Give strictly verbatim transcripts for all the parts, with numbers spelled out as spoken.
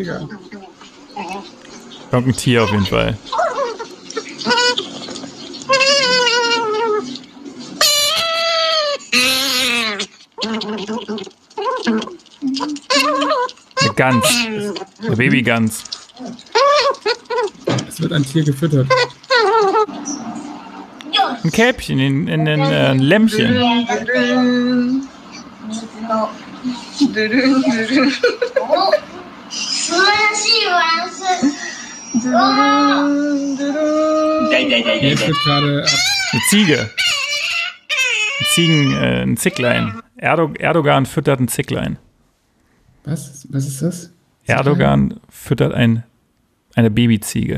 egal. Irgendein Tier auf jeden Fall. Eine Gans. Eine Babygans. Es wird ein Tier gefüttert. Ein Kälbchen, in, in, in, äh, ein Lämmchen. Jetzt wird gerade ab. Eine Ziege. Ein Ziegen, äh, ein Zicklein. Erdo, Erdogan füttert ein Zicklein. Was? Was ist das? Erdogan füttert ein, eine Babyziege.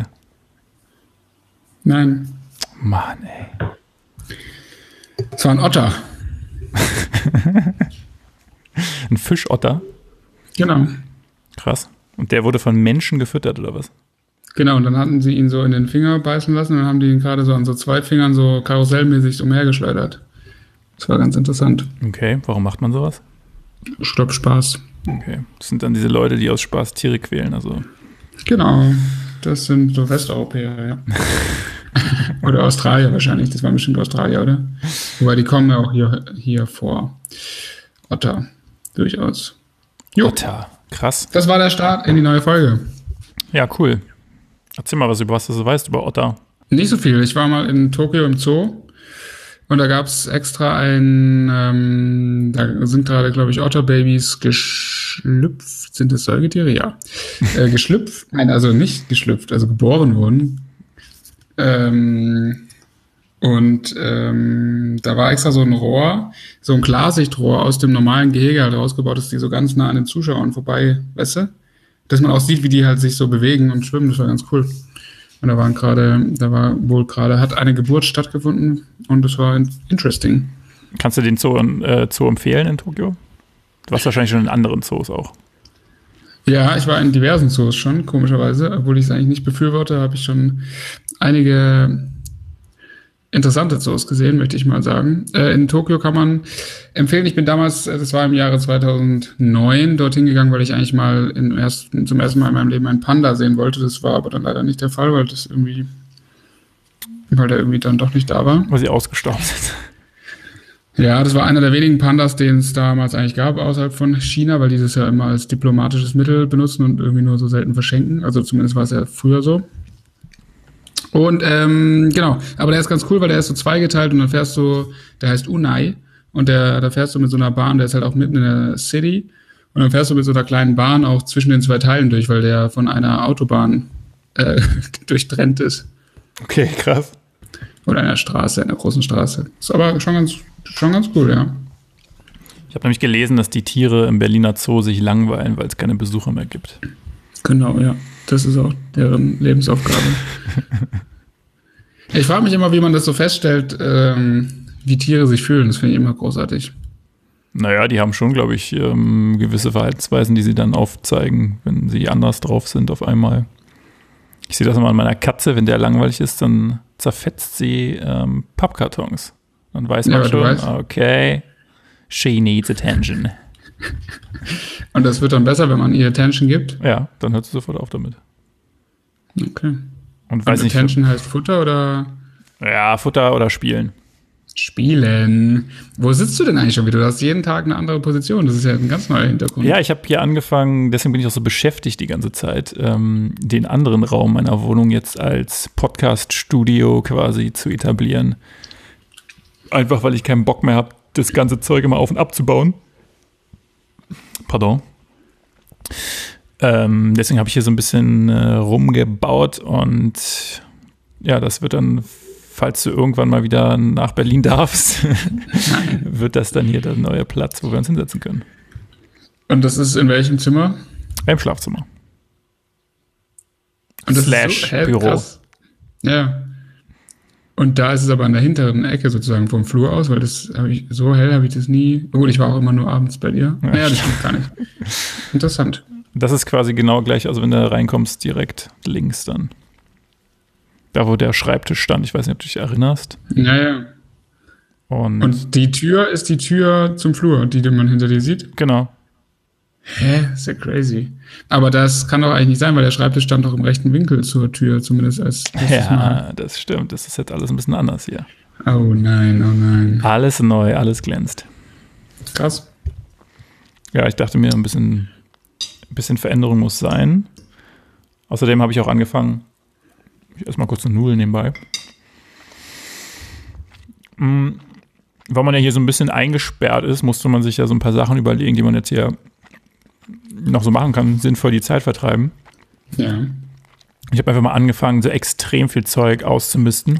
Nein. Mann, ey. Es war ein Otter. Ein Fischotter? Genau. Krass. Und der wurde von Menschen gefüttert, oder was? Genau, und dann hatten sie ihn so in den Finger beißen lassen und dann haben die ihn gerade so an so zwei Fingern so karussellmäßig umhergeschleudert. Das war ganz interessant. Okay, warum macht man sowas? Ich glaube, Spaß. Okay, das sind dann diese Leute, die aus Spaß Tiere quälen, also. Genau, das sind so Westeuropäer, ja. Oder Australier wahrscheinlich, das war bestimmt Australier, oder? Wobei, die kommen ja auch hier, hier vor. Otter, durchaus. Jo. Otter, krass. Das war der Start in die neue Folge. Ja, cool. Erzähl mal was über was du so weißt über Otter. Nicht so viel. Ich war mal in Tokio im Zoo und da gab es extra ein, ähm, da sind gerade, glaube ich, Otterbabys geschlüpft. Sind das Säugetiere? Ja. äh, geschlüpft? Nein, also nicht geschlüpft, also geboren wurden. Ähm, und ähm, da war extra so ein Rohr, so ein Klarsichtrohr aus dem normalen Gehege halt rausgebaut, dass die so ganz nah an den Zuschauern vorbei, weißt du? Dass man auch sieht, wie die halt sich so bewegen und schwimmen, das war ganz cool. Und da waren gerade, da war wohl gerade, hat eine Geburt stattgefunden und das war interesting. Kannst du den Zoo, äh, Zoo empfehlen in Tokio? Du warst wahrscheinlich schon in anderen Zoos auch. Ja, ich war in diversen Zoos schon, komischerweise. Obwohl ich es eigentlich nicht befürworte, habe ich schon einige interessante Zoos gesehen, möchte ich mal sagen. Äh, in Tokio kann man empfehlen, ich bin damals, das war im Jahre zweitausendneun, dorthin gegangen, weil ich eigentlich mal im ersten, zum ersten Mal in meinem Leben einen Panda sehen wollte. Das war aber dann leider nicht der Fall, weil das irgendwie, weil der irgendwie dann doch nicht da war. Weil sie ausgestorben sind. Ja, das war einer der wenigen Pandas, den es damals eigentlich gab, außerhalb von China, weil die das ja immer als diplomatisches Mittel benutzen und irgendwie nur so selten verschenken. Also zumindest war es ja früher so. Und ähm, genau, aber der ist ganz cool, weil der ist so zweigeteilt und dann fährst du, der heißt Unai und der, da fährst du mit so einer Bahn, der ist halt auch mitten in der City und dann fährst du mit so einer kleinen Bahn auch zwischen den zwei Teilen durch, weil der von einer Autobahn äh, durchtrennt ist. Okay, krass. Oder einer Straße, einer großen Straße. Ist aber schon ganz, schon ganz cool, ja. Ich habe nämlich gelesen, dass die Tiere im Berliner Zoo sich langweilen, weil es keine Besucher mehr gibt. Genau, ja. Das ist auch deren Lebensaufgabe. Ich frage mich immer, wie man das so feststellt, ähm, wie Tiere sich fühlen. Das finde ich immer großartig. Naja, die haben schon, glaube ich, ähm, gewisse Verhaltensweisen, die sie dann aufzeigen, wenn sie anders drauf sind auf einmal. Ich sehe das immer an meiner Katze, wenn der langweilig ist, dann zerfetzt sie ähm, Pappkartons. Dann weiß man ja, schon, weißt, okay, she needs attention. Und das wird dann besser, wenn man ihr Attention gibt? Ja, dann hört sie sofort auf damit. Okay. Und weiß Und nicht, Attention heißt Futter oder? Ja, Futter oder Spielen. Spielen. Wo sitzt du denn eigentlich schon wieder? Du hast jeden Tag eine andere Position. Das ist ja ein ganz neuer Hintergrund. Ja, ich habe hier angefangen, deswegen bin ich auch so beschäftigt die ganze Zeit, ähm, den anderen Raum meiner Wohnung jetzt als Podcast-Studio quasi zu etablieren. Einfach, weil ich keinen Bock mehr habe, das ganze Zeug immer auf und abzubauen. Pardon. Ähm, deswegen habe ich hier so ein bisschen äh, rumgebaut und ja, das wird dann, falls du irgendwann mal wieder nach Berlin darfst, wird das dann hier der neue Platz, wo wir uns hinsetzen können. Und das ist in welchem Zimmer? Im Schlafzimmer. Und das Slash ist so, hä, Büro. Krass. Ja. Und da ist es aber an der hinteren Ecke sozusagen vom Flur aus, weil das habe ich, so hell habe ich das nie. Gut, ich war auch immer nur abends bei dir. Ja, naja, das stimmt gar nicht. Interessant. Das ist quasi genau gleich, also wenn du reinkommst, direkt links dann. Da, wo der Schreibtisch stand. Ich weiß nicht, ob du dich erinnerst. Naja. Und, Und die Tür ist die Tür zum Flur, die man hinter dir sieht? Genau. Hä? Ist ja crazy. Aber das kann doch eigentlich nicht sein, weil der Schreibtisch stand doch im rechten Winkel zur Tür, zumindest als Ja, Mal. Das stimmt. Das ist jetzt alles ein bisschen anders hier. Oh nein, oh nein. Alles neu, alles glänzt. Krass. Ja, ich dachte mir, ein bisschen, ein bisschen Veränderung muss sein. Außerdem habe ich auch angefangen, ich esse mal kurz eine Nudel nebenbei. Mhm. Weil man ja hier so ein bisschen eingesperrt ist, musste man sich ja so ein paar Sachen überlegen, die man jetzt hier noch so machen kann, sinnvoll die Zeit vertreiben. Ja. Ich habe einfach mal angefangen, so extrem viel Zeug auszumisten.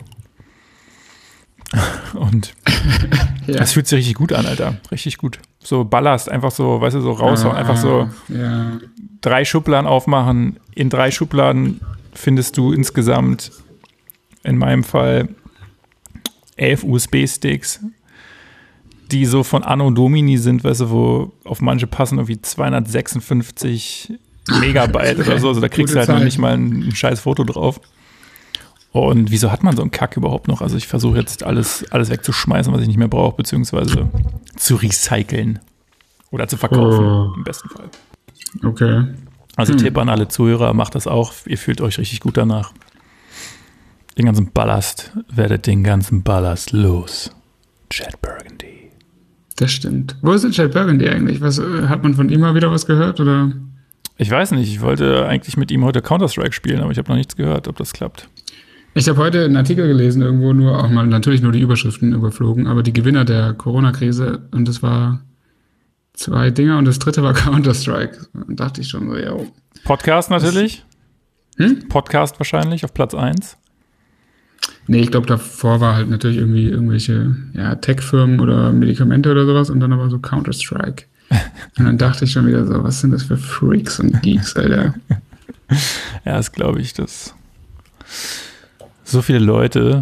Und ja. Das fühlt sich richtig gut an, Alter. Richtig gut. So Ballast, einfach so, weißt du, so raushauen. Ah, einfach so ja. drei Schubladen aufmachen. In drei Schubladen findest du insgesamt, in meinem Fall, elf U S B-Sticks, die so von Anno Domini sind, weißt du, wo auf manche passen irgendwie zweihundertsechsundfünfzig Megabyte oder so. Also da kriegst du halt noch nicht mal ein, ein scheiß Foto drauf. Und wieso hat man so einen Kack überhaupt noch? Also ich versuche jetzt alles, alles wegzuschmeißen, was ich nicht mehr brauche, beziehungsweise zu recyceln oder zu verkaufen, oh. Im besten Fall. Okay. Also hm. Tipp an alle Zuhörer, macht das auch. Ihr fühlt euch richtig gut danach. Den ganzen Ballast, werdet den ganzen Ballast los. Chad Burgundy. Das stimmt. Wo ist denn Chad Burgundy eigentlich? Was, hat man von ihm mal wieder was gehört, oder? Ich weiß nicht, ich wollte eigentlich mit ihm heute Counter-Strike spielen, aber ich habe noch nichts gehört, ob das klappt. Ich habe heute einen Artikel gelesen, irgendwo nur auch mal natürlich nur die Überschriften überflogen, aber die Gewinner der Corona-Krise, und das war zwei Dinger und das dritte war Counter-Strike. Da dachte ich schon so, ja. Podcast natürlich. Hm? Podcast wahrscheinlich auf Platz eins. Nee, ich glaube, davor war halt natürlich irgendwie irgendwelche ja, Tech-Firmen oder Medikamente oder sowas und dann aber so Counter-Strike. Und dann dachte ich schon wieder so, was sind das für Freaks und Geeks, Alter? Ja, das glaube ich, dass so viele Leute,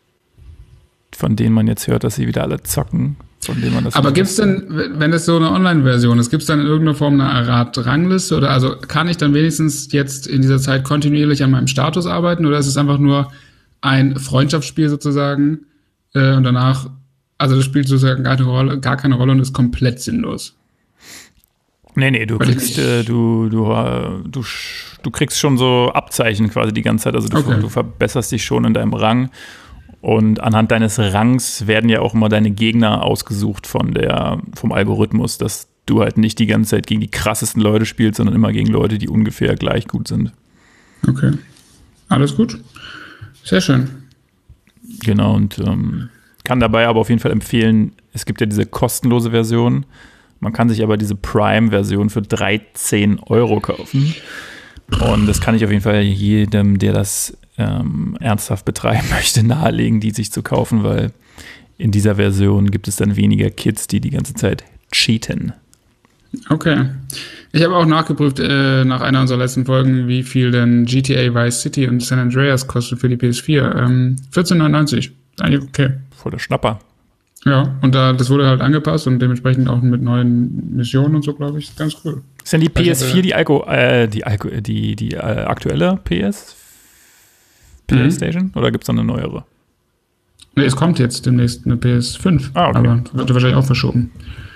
von denen man jetzt hört, dass sie wieder alle zocken, von denen man das. Aber gibt's denn, wenn das so eine Online-Version ist, gibt's dann in irgendeiner Form eine Art Rangliste oder also kann ich dann wenigstens jetzt in dieser Zeit kontinuierlich an meinem Status arbeiten oder ist es einfach nur ein Freundschaftsspiel sozusagen äh, und danach, also das spielt sozusagen gar keine Rolle, gar keine Rolle und ist komplett sinnlos? Nee, nee, du kriegst, äh, du, du, du, du kriegst schon so Abzeichen quasi die ganze Zeit. Also du, okay. du verbesserst dich schon in deinem Rang. Und anhand deines Rangs werden ja auch immer deine Gegner ausgesucht von der, vom Algorithmus, dass du halt nicht die ganze Zeit gegen die krassesten Leute spielst, sondern immer gegen Leute, die ungefähr gleich gut sind. Okay. Alles gut. Sehr schön. Genau, und ähm, kann dabei aber auf jeden Fall empfehlen, es gibt ja diese kostenlose Version. Man kann sich aber diese Prime-Version für dreizehn Euro kaufen. Und das kann ich auf jeden Fall jedem, der das ähm, ernsthaft betreiben möchte, nahelegen, die sich zu kaufen, weil in dieser Version gibt es dann weniger Kids, die die ganze Zeit cheaten. Okay. Ich habe auch nachgeprüft äh, nach einer unserer letzten Folgen, wie viel denn G T A Vice City und San Andreas kostet für die P S vier. Ähm, vierzehn neunundneunzig. Eigentlich okay. Voll der Schnapper. Ja, und da das wurde halt angepasst und dementsprechend auch mit neuen Missionen und so, glaube ich, ganz cool. Ist denn die P S vier die Alko, äh, die Alko, die, die äh, aktuelle P S? PlayStation? Mhm. Oder gibt es da eine neuere? Nee, es kommt jetzt demnächst eine P S fünf, ah, okay. aber wird wahrscheinlich auch verschoben.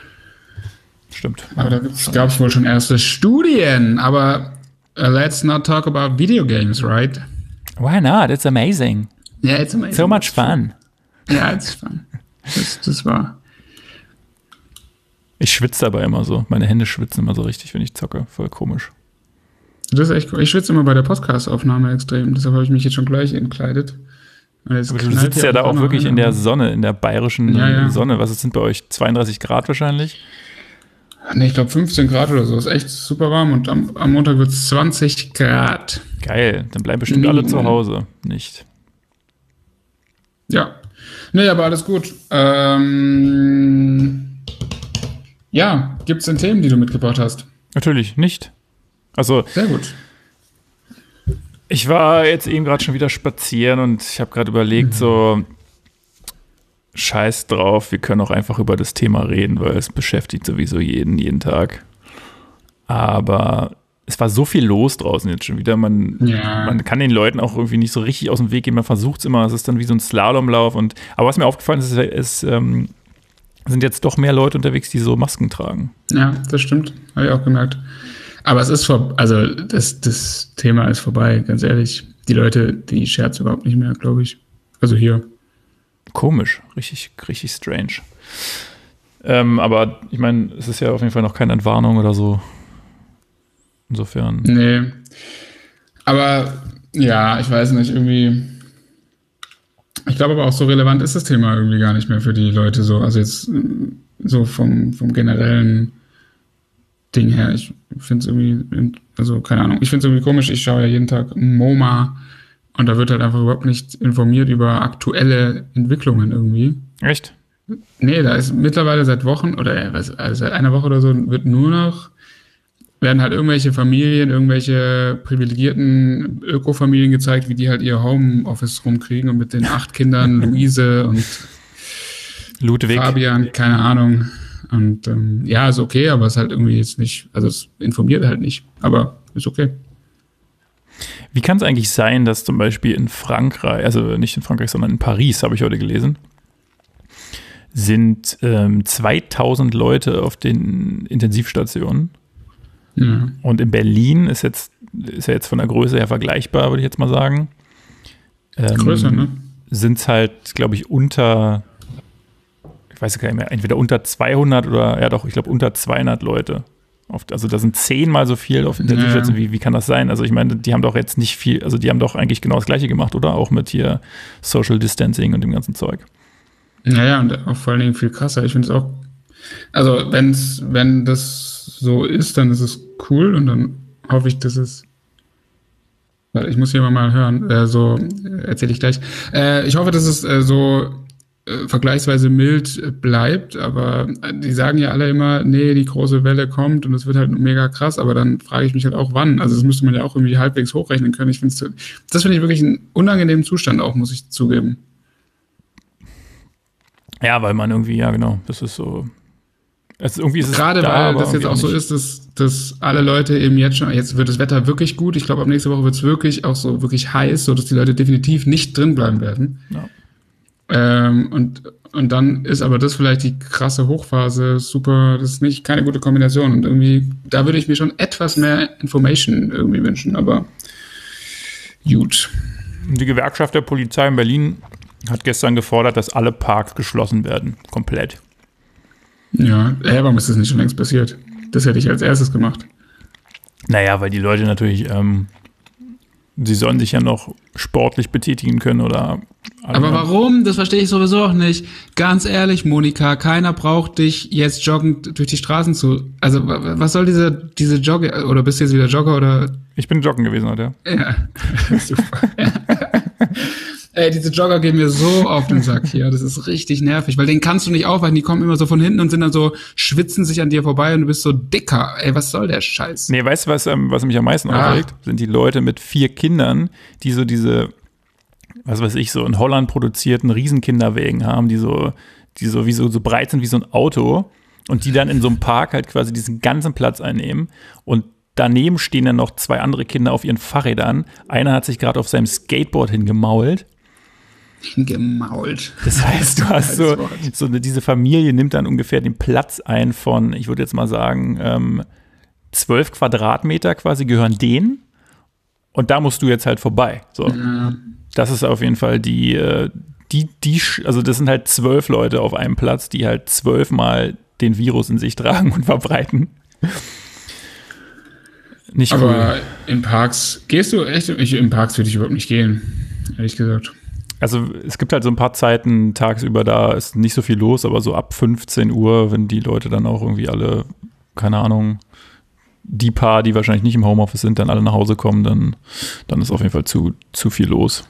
Stimmt. Aber da gab es wohl schon erste Studien, aber uh, let's not talk about video games, right? Why not? It's amazing. Yeah, it's amazing. So much fun. Ja, yeah, it's fun. Das, das war. Ich schwitze dabei immer so. Meine Hände schwitzen immer so richtig, wenn ich zocke. Voll komisch. Das ist echt cool. Ich schwitze immer bei der Podcast-Aufnahme extrem. Deshalb habe ich mich jetzt schon gleich entkleidet. Aber du sitzt ja da auch wirklich in der Sonne, in der bayerischen ja, ja. Sonne. Was sind bei euch? zweiunddreißig Grad wahrscheinlich? Nee, ich glaube fünfzehn Grad oder so. Ist echt super warm. Und am, am Montag wird es zwanzig Grad. Geil. Dann bleiben bestimmt alle zu Hause. Nicht. Ja. Nee, aber alles gut. Ähm, ja, gibt es denn Themen, die du mitgebracht hast? Natürlich nicht. Also, sehr gut. Ich war jetzt eben gerade schon wieder spazieren und ich habe gerade überlegt, mhm. so scheiß drauf, wir können auch einfach über das Thema reden, weil es beschäftigt sowieso jeden, jeden Tag. Aber es war so viel los draußen jetzt schon wieder. Man, ja. man kann den Leuten auch irgendwie nicht so richtig aus dem Weg gehen. Man versucht es immer. Es ist dann wie so ein Slalomlauf. Und, aber was mir aufgefallen ist, ist, ist ähm, sind jetzt doch mehr Leute unterwegs, die so Masken tragen. Ja, das stimmt. Habe ich auch gemerkt. Aber es ist vor, also das, das Thema ist vorbei, ganz ehrlich. Die Leute, die scherzen überhaupt nicht mehr, glaube ich. Also hier. Komisch, richtig, richtig strange. Ähm, aber ich meine, es ist ja auf jeden Fall noch keine Entwarnung oder so. Insofern. Nee. Aber ja, ich weiß nicht, irgendwie. Ich glaube aber auch, so relevant ist das Thema irgendwie gar nicht mehr für die Leute so. Also jetzt so vom, vom generellen Ding her. Ich finde es irgendwie, also keine Ahnung, ich finde es irgendwie komisch. Ich schaue ja jeden Tag MoMA und da wird halt einfach überhaupt nicht informiert über aktuelle Entwicklungen irgendwie. Echt? Nee, da ist mittlerweile seit Wochen oder was, also seit einer Woche oder so wird nur noch, werden halt irgendwelche Familien, irgendwelche privilegierten Ökofamilien gezeigt, wie die halt ihr Homeoffice rumkriegen und mit den acht Kindern, Luise und Ludwig. Fabian, keine Ahnung. Und ähm, ja, ist okay, aber es ist halt irgendwie jetzt nicht, also es informiert halt nicht, aber ist okay. Wie kann es eigentlich sein, dass zum Beispiel in Frankreich, also nicht in Frankreich, sondern in Paris, habe ich heute gelesen, sind ähm, zweitausend Leute auf den Intensivstationen. Ja. Und in Berlin ist jetzt ist ja jetzt von der Größe her vergleichbar, würde ich jetzt mal sagen. Ähm, Größer, ne? Sind es halt, glaube ich, unter, ich weiß gar nicht mehr, entweder unter zweihundert oder, ja doch, ich glaube unter zweihundert Leute. Oft, also da sind zehnmal so viel auf Intensivstationen. Ja. Wie, wie kann das sein? Also ich meine, die haben doch jetzt nicht viel, also die haben doch eigentlich genau das Gleiche gemacht, oder? Auch mit hier Social Distancing und dem ganzen Zeug. Naja, und auch vor allen Dingen viel krasser. Ich finde es auch, also wenn's, wenn das so ist, dann ist es cool und dann hoffe ich, dass es, weil ich muss hier mal hören, äh, so erzähle ich gleich. Äh, ich hoffe, dass es äh, so äh, vergleichsweise mild bleibt, aber die sagen ja alle immer, nee, die große Welle kommt und es wird halt mega krass, aber dann frage ich mich halt auch, wann. Also das müsste man ja auch irgendwie halbwegs hochrechnen können. Ich finde das finde ich wirklich einen unangenehmen Zustand auch, muss ich zugeben. Ja, weil man irgendwie, ja genau, das ist so. Also irgendwie ist es gerade da, weil das jetzt auch so ist, dass, dass alle Leute eben jetzt schon, jetzt wird das Wetter wirklich gut. Ich glaube, ab nächste Woche wird es wirklich auch so wirklich heiß, so dass die Leute definitiv nicht drin bleiben werden. Ja. Ähm, und, und dann ist aber das vielleicht die krasse Hochphase, super, das ist nicht keine gute Kombination. Und irgendwie, da würde ich mir schon etwas mehr Information irgendwie wünschen, aber gut. Die Gewerkschaft der Polizei in Berlin hat gestern gefordert, dass alle Parks geschlossen werden. Komplett. Ja, äh, warum ist das nicht schon längst passiert? Das hätte ich als erstes gemacht. Naja, weil die Leute natürlich, ähm, sie sollen sich ja noch sportlich betätigen können oder. Aber warum? Das verstehe ich sowieso auch nicht. Ganz ehrlich, Monika, keiner braucht dich jetzt joggend durch die Straßen zu. Also, was soll diese, diese Jogge, oder bist du jetzt wieder Jogger oder? Ich bin joggen gewesen heute, ja. Ja, super. Ey, diese Jogger gehen mir so auf den Sack hier. Das ist richtig nervig, weil den kannst du nicht aufhalten. Die kommen immer so von hinten und sind dann so, schwitzen sich an dir vorbei und du bist so dicker. Ey, was soll der Scheiß? Nee, weißt du, was, ähm, was mich am meisten Ah. aufregt? Sind die Leute mit vier Kindern, die so diese, was weiß ich, so in Holland produzierten Riesenkinderwägen haben, die so, die so wie so, so breit sind wie so ein Auto und die dann in so einem Park halt quasi diesen ganzen Platz einnehmen und daneben stehen dann noch zwei andere Kinder auf ihren Fahrrädern. Einer hat sich gerade auf seinem Skateboard hingemault. Gemault. Das heißt, du hast so, so eine, diese Familie nimmt dann ungefähr den Platz ein von, ich würde jetzt mal sagen, ähm, zwölf Quadratmeter quasi gehören denen und da musst du jetzt halt vorbei. So. Ja. Das ist auf jeden Fall die, äh, die, die, also das sind halt zwölf Leute auf einem Platz, die halt zwölfmal den Virus in sich tragen und verbreiten. Nicht cool. Aber in Parks, gehst du echt? Ich, in Parks würde ich überhaupt nicht gehen, ehrlich gesagt. Also es gibt halt so ein paar Zeiten tagsüber, da ist nicht so viel los, aber so ab fünfzehn Uhr, wenn die Leute dann auch irgendwie alle, keine Ahnung, die paar, die wahrscheinlich nicht im Homeoffice sind, dann alle nach Hause kommen, dann, dann ist auf jeden Fall zu, zu viel los.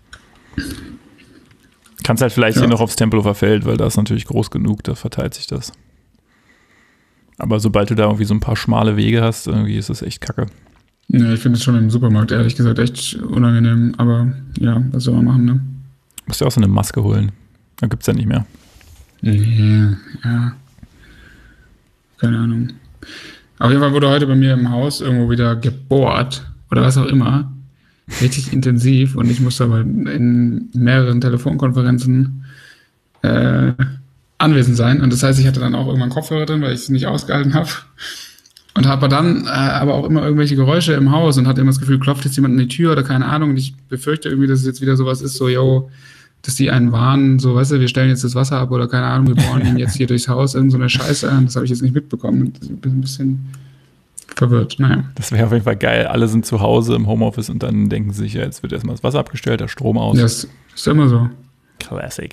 Kannst halt vielleicht Ja. hier noch aufs Tempelhofer Feld, weil da ist natürlich groß genug, da verteilt sich das. Aber sobald du da irgendwie so ein paar schmale Wege hast, irgendwie ist das echt kacke. Ja, ich finde es schon im Supermarkt, ehrlich gesagt, echt unangenehm. Aber ja, was soll man machen, ne? Musst du auch so eine Maske holen. Da gibt's ja nicht mehr. Ja, ja. Keine Ahnung. Auf jeden Fall wurde heute bei mir im Haus irgendwo wieder gebohrt oder was auch immer. Richtig intensiv und ich musste aber in mehreren Telefonkonferenzen äh, anwesend sein. Und das heißt, ich hatte dann auch irgendwann Kopfhörer drin, weil ich es nicht ausgehalten habe. Und habe dann äh, aber auch immer irgendwelche Geräusche im Haus und hatte immer das Gefühl, klopft jetzt jemand an die Tür oder keine Ahnung. Und ich befürchte irgendwie, dass es jetzt wieder sowas ist, so, yo, dass die einen warnen, so, weißt du, wir stellen jetzt das Wasser ab oder keine Ahnung, wir bohren ihn jetzt hier durchs Haus, irgend so eine Scheiße an. Das habe ich jetzt nicht mitbekommen. Ich bin ein bisschen verwirrt, naja. Das wäre auf jeden Fall geil. Alle sind zu Hause im Homeoffice und dann denken sie sich, ja, jetzt wird erstmal das Wasser abgestellt, der Strom aus. Das ist immer so. Classic.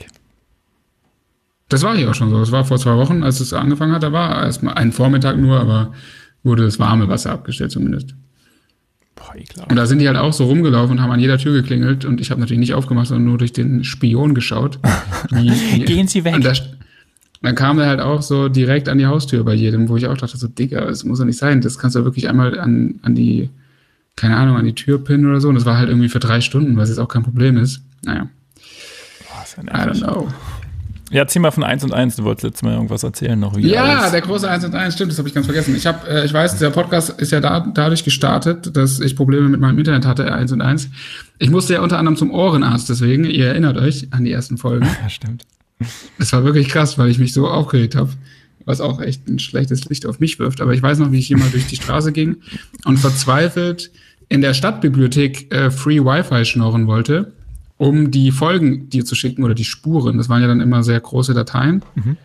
Das war hier auch schon so. Das war vor zwei Wochen, als es angefangen hat, da war erstmal ein Vormittag nur, aber wurde das warme Wasser abgestellt zumindest. Boah, ekelhaft. Und da sind die halt auch so rumgelaufen und haben an jeder Tür geklingelt und ich habe natürlich nicht aufgemacht, sondern nur durch den Spion geschaut. Wie, wie, Gehen Sie weg. Und da, dann kam er halt auch so direkt an die Haustür bei jedem, wo ich auch dachte, so, Digga, das muss ja nicht sein. Das kannst du wirklich einmal an, an die, keine Ahnung, an die Tür pinnen oder so. Und das war halt irgendwie für drei Stunden, was jetzt auch kein Problem ist. Naja. Boah, ist ja I don't know. Ja, zieh mal von eins und eins. Du wolltest letztes Mal irgendwas erzählen noch. Wie Ja, alles. Der große eins und eins, stimmt, das habe ich ganz vergessen. Ich habe, äh, ich weiß, der Podcast ist ja da, dadurch gestartet, dass ich Probleme mit meinem Internet hatte, eins und eins. Ich musste ja unter anderem zum Ohrenarzt, deswegen, ihr erinnert euch an die ersten Folgen. Ja, stimmt. Das war wirklich krass, weil ich mich so aufgeregt habe, was auch echt ein schlechtes Licht auf mich wirft. Aber ich weiß noch, wie ich hier mal durch die Straße ging und verzweifelt in der Stadtbibliothek äh, Free Wi-Fi schnorren wollte, um die Folgen dir zu schicken oder die Spuren. Das waren ja dann immer sehr große Dateien. Mhm.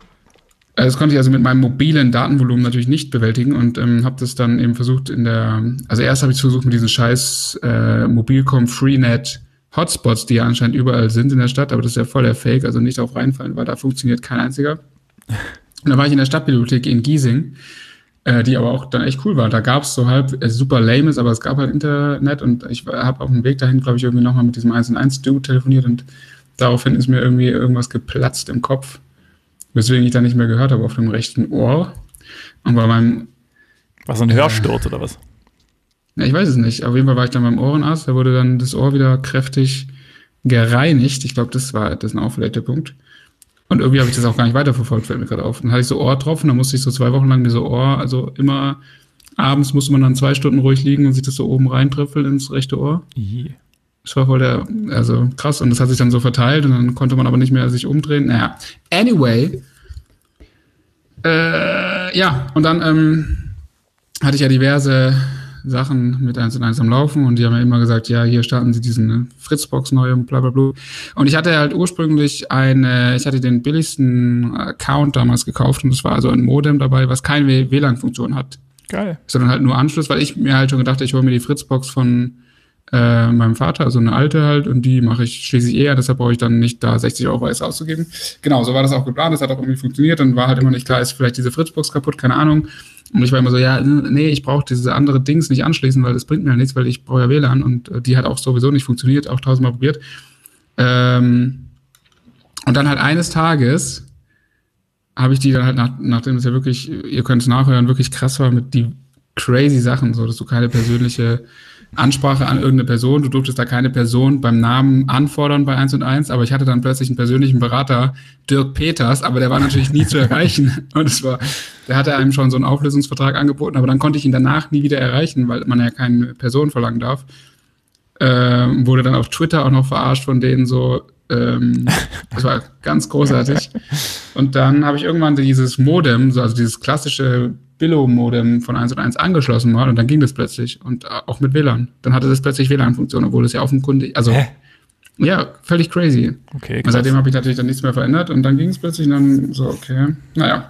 Das konnte ich also mit meinem mobilen Datenvolumen natürlich nicht bewältigen und ähm, habe das dann eben versucht in der, also erst habe ich versucht mit diesen scheiß äh, Mobilcom Freenet Hotspots, die ja anscheinend überall sind in der Stadt, aber das ist ja voll der Fake, also nicht darauf reinfallen, weil da funktioniert kein einziger. Und da war ich in der Stadtbibliothek in Giesing, äh, die aber auch dann echt cool war. Da gab es so halb äh, super lames, aber es gab halt Internet und ich habe auf dem Weg dahin, glaube ich, irgendwie nochmal mit diesem eins und eins Dude telefoniert und daraufhin ist mir irgendwie irgendwas geplatzt im Kopf, weswegen ich dann nicht mehr gehört habe auf dem rechten Ohr. Und bei meinem... War so ein Hörsturz äh, oder was? Ja, ich weiß es nicht. Auf jeden Fall war ich dann beim Ohrenarzt, da wurde dann das Ohr wieder kräftig gereinigt. Ich glaube, das war das ist ein auch vielleicht der Punkt. Und irgendwie habe ich das auch gar nicht weiterverfolgt, fällt mir gerade auf. Dann hatte ich so Ohrtropfen, da musste ich so zwei Wochen lang diese Ohr, also immer abends musste man dann zwei Stunden ruhig liegen und sich das so oben reintröpfeln ins rechte Ohr. Yeah. Das war voll der, also krass. Und das hat sich dann so verteilt und dann konnte man aber nicht mehr sich umdrehen. Naja, anyway. Äh, ja, und dann ähm, hatte ich ja diverse Sachen mit eins und eins am Laufen und die haben ja immer gesagt, ja, hier starten sie diesen ne, Fritzbox neu und bla bla bla. Und ich hatte halt ursprünglich eine, ich hatte den billigsten Account damals gekauft und es war also ein Modem dabei, was keine W L A N-Funktion hat. Geil. Sondern halt nur Anschluss, weil ich mir halt schon gedacht, ich hole mir die Fritzbox von äh, meinem Vater, also eine alte halt, und die mache ich schließlich eher, deshalb brauche ich dann nicht da sechzig Euro extra auszugeben. Genau, so war das auch geplant, das hat auch irgendwie funktioniert, dann war halt immer nicht klar, ist vielleicht diese Fritzbox kaputt, keine Ahnung. Und ich war immer so, ja, nee, ich brauche diese andere Dings nicht anschließen, weil das bringt mir ja nichts, weil ich brauche ja W L A N und äh, die hat auch sowieso nicht funktioniert, auch tausendmal probiert. Ähm, und dann halt eines Tages habe ich die dann halt, nach, nachdem es ja wirklich, ihr könnt es nachhören, wirklich krass war mit die crazy Sachen, so dass du keine persönliche Ansprache an irgendeine Person, du durftest da keine Person beim Namen anfordern bei eins und eins, aber ich hatte dann plötzlich einen persönlichen Berater, Dirk Peters, aber der war natürlich nie zu erreichen und es war, der hatte einem schon so einen Auflösungsvertrag angeboten, aber dann konnte ich ihn danach nie wieder erreichen, weil man ja keine Person verlangen darf. Ähm, wurde dann auf Twitter auch noch verarscht von denen so, ähm, das war ganz großartig. Und dann habe ich irgendwann dieses Modem, so, also dieses klassische Billo-Modem von eins und eins angeschlossen mal und dann ging das plötzlich und auch mit W L A N. Dann hatte das plötzlich W L A N-Funktion, obwohl das ja offenkundig, also Hä? Ja, völlig crazy. Okay, und seitdem habe ich natürlich dann nichts mehr verändert und dann ging es plötzlich und dann so, okay, naja.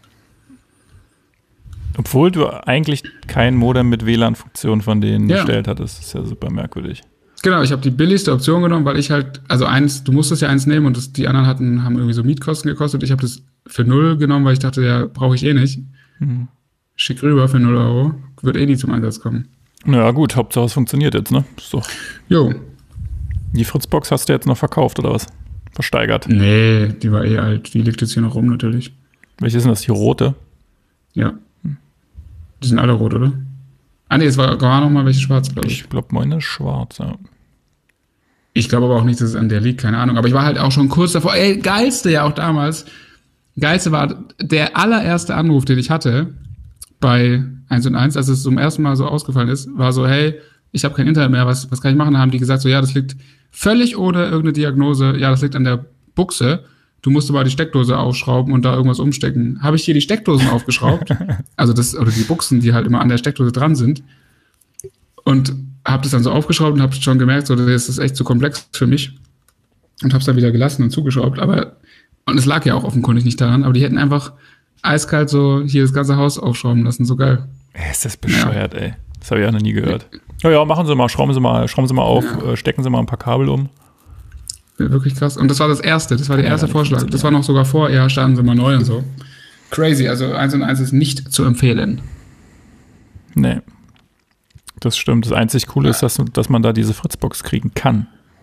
Obwohl du eigentlich kein Modem mit W L A N-Funktion von denen ja. bestellt hattest, das ist ja super merkwürdig. Genau, ich habe die billigste Option genommen, weil ich halt, also eins, du musstest ja eins nehmen und das, die anderen hatten, haben irgendwie so Mietkosten gekostet. Ich habe das für null genommen, weil ich dachte, ja, brauche ich eh nicht. Mhm. Schick rüber für null Euro, wird eh nie zum Einsatz kommen. Naja gut, Hauptsache es funktioniert jetzt, ne? Ist doch. Jo. Die Fritzbox hast du jetzt noch verkauft, oder was? Versteigert? Nee, die war eh alt. Die liegt jetzt hier noch rum, natürlich. Welche ist denn das? Die rote? Ja. Die sind alle rot, oder? Ah nee, es war gar noch mal welche schwarz, glaube ich. Ich glaube, meine ist schwarz, ja. Ich glaube aber auch nicht, dass es an der liegt, keine Ahnung. Aber ich war halt auch schon kurz davor. Ey, geilste ja auch damals. Geilste war der allererste Anruf, den ich hatte bei eins und eins, als es zum ersten Mal so ausgefallen ist, war so, hey, ich habe kein Internet mehr, was, was kann ich machen? Da haben die gesagt, so ja, das liegt völlig ohne irgendeine Diagnose, ja, das liegt an der Buchse. du musst aber die Steckdose aufschrauben und da irgendwas umstecken. Habe ich hier die Steckdosen aufgeschraubt, also das, oder die Buchsen, die halt immer an der Steckdose dran sind, und habe das dann so aufgeschraubt und habe schon gemerkt, so, das ist echt zu komplex für mich, und habe es dann wieder gelassen und zugeschraubt, aber, und es lag ja auch offenkundig nicht daran, aber die hätten einfach eiskalt so hier das ganze Haus aufschrauben lassen, so geil. Ist das bescheuert, ja. ey. Das habe ich auch noch nie gehört. Ja, ja, machen Sie mal, schrauben Sie mal, schrauben Sie mal auf, ja. äh, stecken Sie mal ein paar Kabel um. Wirklich krass. Und das war das erste, das war der erste ja, Vorschlag. Das war noch sogar vor, ja, starten Sie mal neu und so. Crazy, also eins und eins ist nicht zu empfehlen. Nee. Das stimmt. Das einzig Coole ja. ist, dass, dass man da diese Fritzbox kriegen kann.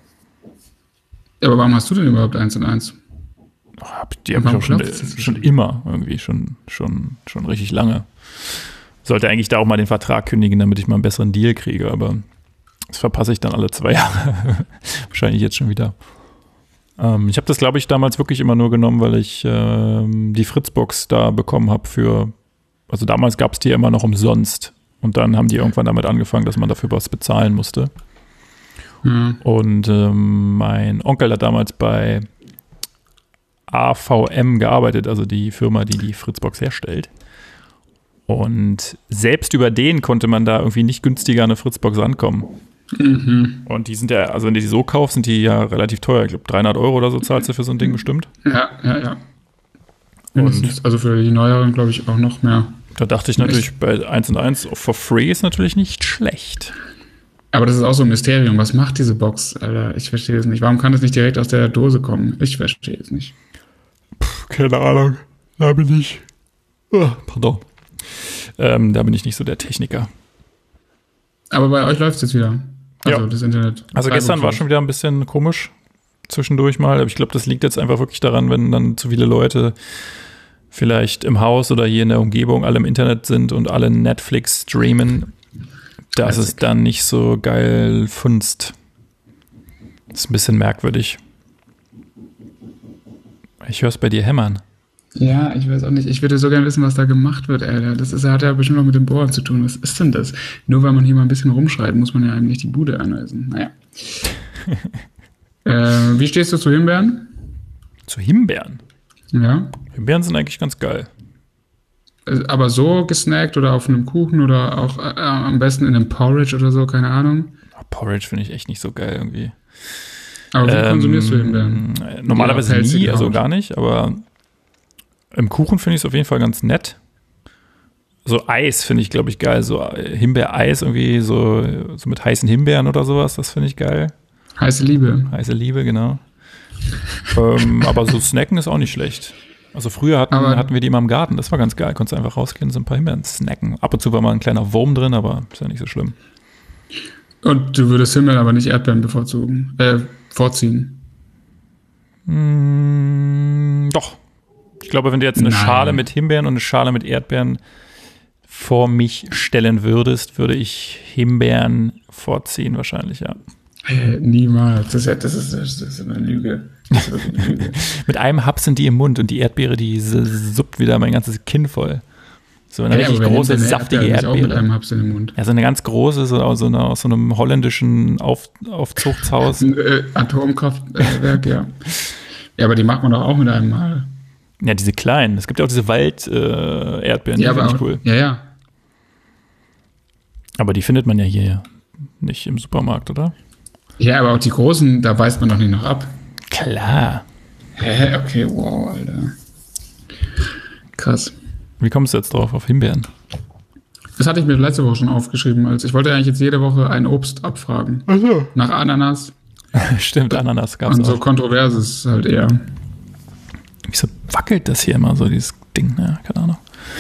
Ja, aber warum hast du denn überhaupt eins und eins? Oh, die habe ich auch schon, schon immer irgendwie, schon, schon, schon richtig lange. Sollte eigentlich da auch mal den Vertrag kündigen, damit ich mal einen besseren Deal kriege, aber das verpasse ich dann alle zwei Jahre. Wahrscheinlich jetzt schon wieder. Ähm, ich habe das, glaube ich, damals wirklich immer nur genommen, weil ich ähm, die Fritzbox da bekommen habe für, also damals gab es die immer noch umsonst. Und dann haben die irgendwann damit angefangen, dass man dafür was bezahlen musste. Mhm. Und ähm, mein Onkel hat damals bei A V M gearbeitet, also die Firma, die die Fritzbox herstellt. Und selbst über den konnte man da irgendwie nicht günstiger an eine Fritzbox rankommen. Mhm. Und die sind ja, also wenn du die so kaufst, sind die ja relativ teuer. Ich glaube, dreihundert Euro oder so zahlst du für so ein Ding bestimmt. Ja, ja, ja. Und also für die neueren, glaube ich, auch noch mehr. Da dachte ich natürlich, bei eins und eins for free ist natürlich nicht schlecht. Aber das ist auch so ein Mysterium. Was macht diese Box, Alter? Ich verstehe es nicht. Warum kann das nicht direkt aus der Dose kommen? Ich verstehe es nicht. Puh, keine Ahnung. Da bin ich. Oh, pardon. Ähm, da bin ich nicht so der Techniker. Aber bei euch läuft es jetzt wieder. Also ja. Das Internet. Also gestern war schon wieder ein bisschen komisch zwischendurch mal. Aber ich glaube, das liegt jetzt einfach wirklich daran, wenn dann zu viele Leute vielleicht im Haus oder hier in der Umgebung alle im Internet sind und alle Netflix streamen, dass es dann nicht so geil funzt. Das ist ein bisschen merkwürdig. Ich höre es bei dir hämmern. Ja, ich weiß auch nicht. Ich würde so gerne wissen, was da gemacht wird, Alter. Das ist, hat ja bestimmt noch mit dem Bohren zu tun. Was ist denn das? Nur weil man hier mal ein bisschen rumschreit, muss man ja eigentlich die Bude anweisen. Naja. äh, wie stehst du zu Himbeeren? Zu Himbeeren? Ja. Himbeeren sind eigentlich ganz geil. Aber so gesnackt oder auf einem Kuchen oder auch äh, am besten in einem Porridge oder so, keine Ahnung. Porridge finde ich echt nicht so geil irgendwie. Aber wie ähm, konsumierst du Himbeeren? Normalerweise nie, also gar nicht, aber im Kuchen finde ich es auf jeden Fall ganz nett. So Eis finde ich, glaube ich, geil. So Himbeereis irgendwie, so, so mit heißen Himbeeren oder sowas, das finde ich geil. Heiße Liebe. Heiße Liebe, genau. ähm, aber so snacken ist auch nicht schlecht. Also früher hatten, hatten wir die immer im Garten, das war ganz geil. Konntest einfach rausgehen und so ein paar Himbeeren snacken. Ab und zu war mal ein kleiner Wurm drin, aber ist ja nicht so schlimm. Und du würdest Himbeeren aber nicht Erdbeeren bevorzugen, äh, vorziehen? Mm, doch. Ich glaube, wenn du jetzt eine Nein. Schale mit Himbeeren und eine Schale mit Erdbeeren vor mich stellen würdest, würde ich Himbeeren vorziehen wahrscheinlich, ja. Äh, niemals. Das ist, ja, das, ist, das ist eine Lüge. Das ist eine Lüge. Mit einem Haps sind die im Mund und die Erdbeere, die suppt wieder mein ganzes Kinn voll. So eine ja, richtig große, eine saftige Erdbeere. Auch mit einem Haps in den Mund. Ja, so eine ganz große, so aus, so einer, aus so einem holländischen Auf, Aufzuchtshaus. Ein äh, Atomkraftwerk, ja. Ja, aber die macht man doch auch mit einem Mal. Ja, diese kleinen. Es gibt ja auch diese Wald-Erdbeeren, äh, ja, die finde ich cool. Ja, ja. Aber die findet man ja hier nicht im Supermarkt, oder? Ja, aber auch die großen, da weist man doch nicht noch ab. Klar. Hä? Okay, wow, Alter. Krass. Wie kommst du jetzt drauf, auf Himbeeren? Das hatte ich mir letzte Woche schon aufgeschrieben. Als ich wollte eigentlich jetzt jede Woche ein Obst abfragen. Ach so. Nach Ananas. Stimmt, Ananas gab es auch. Und so Kontroverses halt eher. Wieso wackelt das hier immer so, dieses Ding? Ja, keine Ahnung.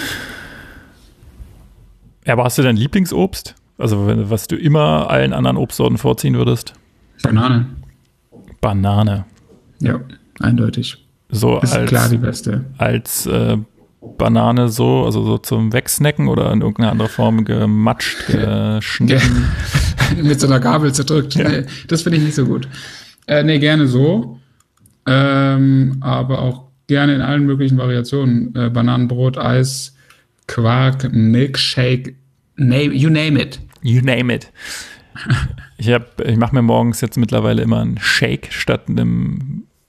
Ja, aber hast du dein Lieblingsobst? Also, was du immer allen anderen Obstsorten vorziehen würdest? Banane. Banane. Ja, eindeutig. So das ist als, klar die beste. Als äh, Banane so, also so zum Wegsnacken oder in irgendeiner anderen Form gematscht, geschnitten? Mit so einer Gabel zerdrückt. Ja. Nee, das finde ich nicht so gut. Äh, nee, gerne so. Ähm, aber auch gerne in allen möglichen Variationen. Äh, Bananenbrot, Eis, Quark, Milkshake, name, you name it. You name it. Ich, hab, ich mache mir morgens jetzt mittlerweile immer einen Shake statt einem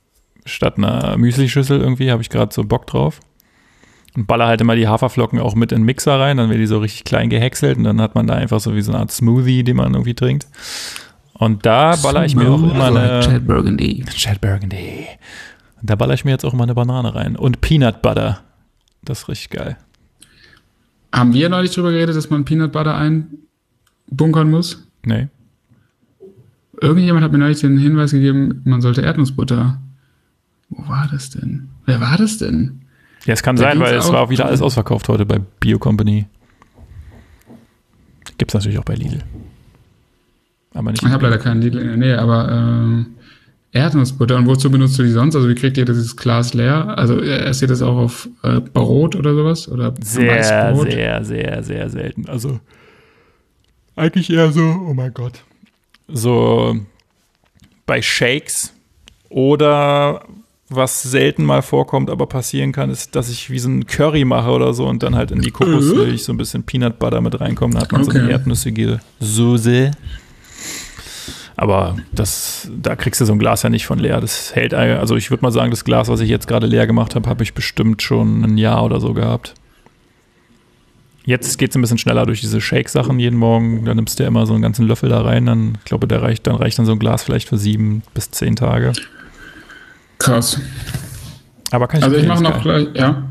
statt einer Müsli-Schüssel irgendwie, habe ich gerade so Bock drauf. Und baller halt immer die Haferflocken auch mit in den Mixer rein, dann werden die so richtig klein gehäckselt und dann hat man da einfach so wie so eine Art Smoothie, den man irgendwie trinkt. Und da baller ich mir auch immer eine... Chad Burgundy. Chad Burgundy. Da baller ich mir jetzt auch immer eine Banane rein. Und Peanut Butter. Das ist richtig geil. Haben wir neulich drüber geredet, dass man Peanut Butter einbunkern muss? Nee. Irgendjemand hat mir neulich den Hinweis gegeben, man sollte Erdnussbutter. Wo war das denn? Wer war das denn? Ja, es kann Da sein, ging's weil es auch- war wieder alles ausverkauft heute bei Bio Company. Gibt es natürlich auch bei Lidl. Aber nicht. Ich habe leider keinen Lidl in der Nähe, aber ähm, Erdnussbutter. Und wozu benutzt du die sonst? Also wie kriegt ihr dieses Glas leer? Also äh, esst ihr das auch auf äh, Brot oder sowas? Oder Sehr, Weißbrot? sehr, sehr, sehr selten. Also eigentlich eher so, oh mein Gott. So bei Shakes oder was selten mal vorkommt, aber passieren kann, ist, dass ich wie so ein Curry mache oder so und dann halt in die Kokosmilch so ein bisschen Peanut Butter mit reinkommt. Dann hat man so eine Okay. erdnussige Soße. Aber das, da kriegst du so ein Glas ja nicht von leer. Das hält, also ich würde mal sagen, das Glas, was ich jetzt gerade leer gemacht habe, habe ich bestimmt schon ein Jahr oder so gehabt. Jetzt geht es ein bisschen schneller durch diese Shake-Sachen jeden Morgen. Da nimmst du ja immer so einen ganzen Löffel da rein. Dann, ich glaube, der reicht, dann reicht dann so ein Glas vielleicht für sieben bis zehn Tage. Krass. Aber kann ich Also ich mache empfehlen, noch ist geil. gleich, ja,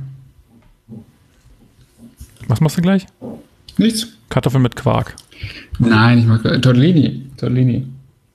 Was machst du gleich? nichts. Kartoffeln mit Quark. Nein, ich mag äh, Tortellini. Tortellini.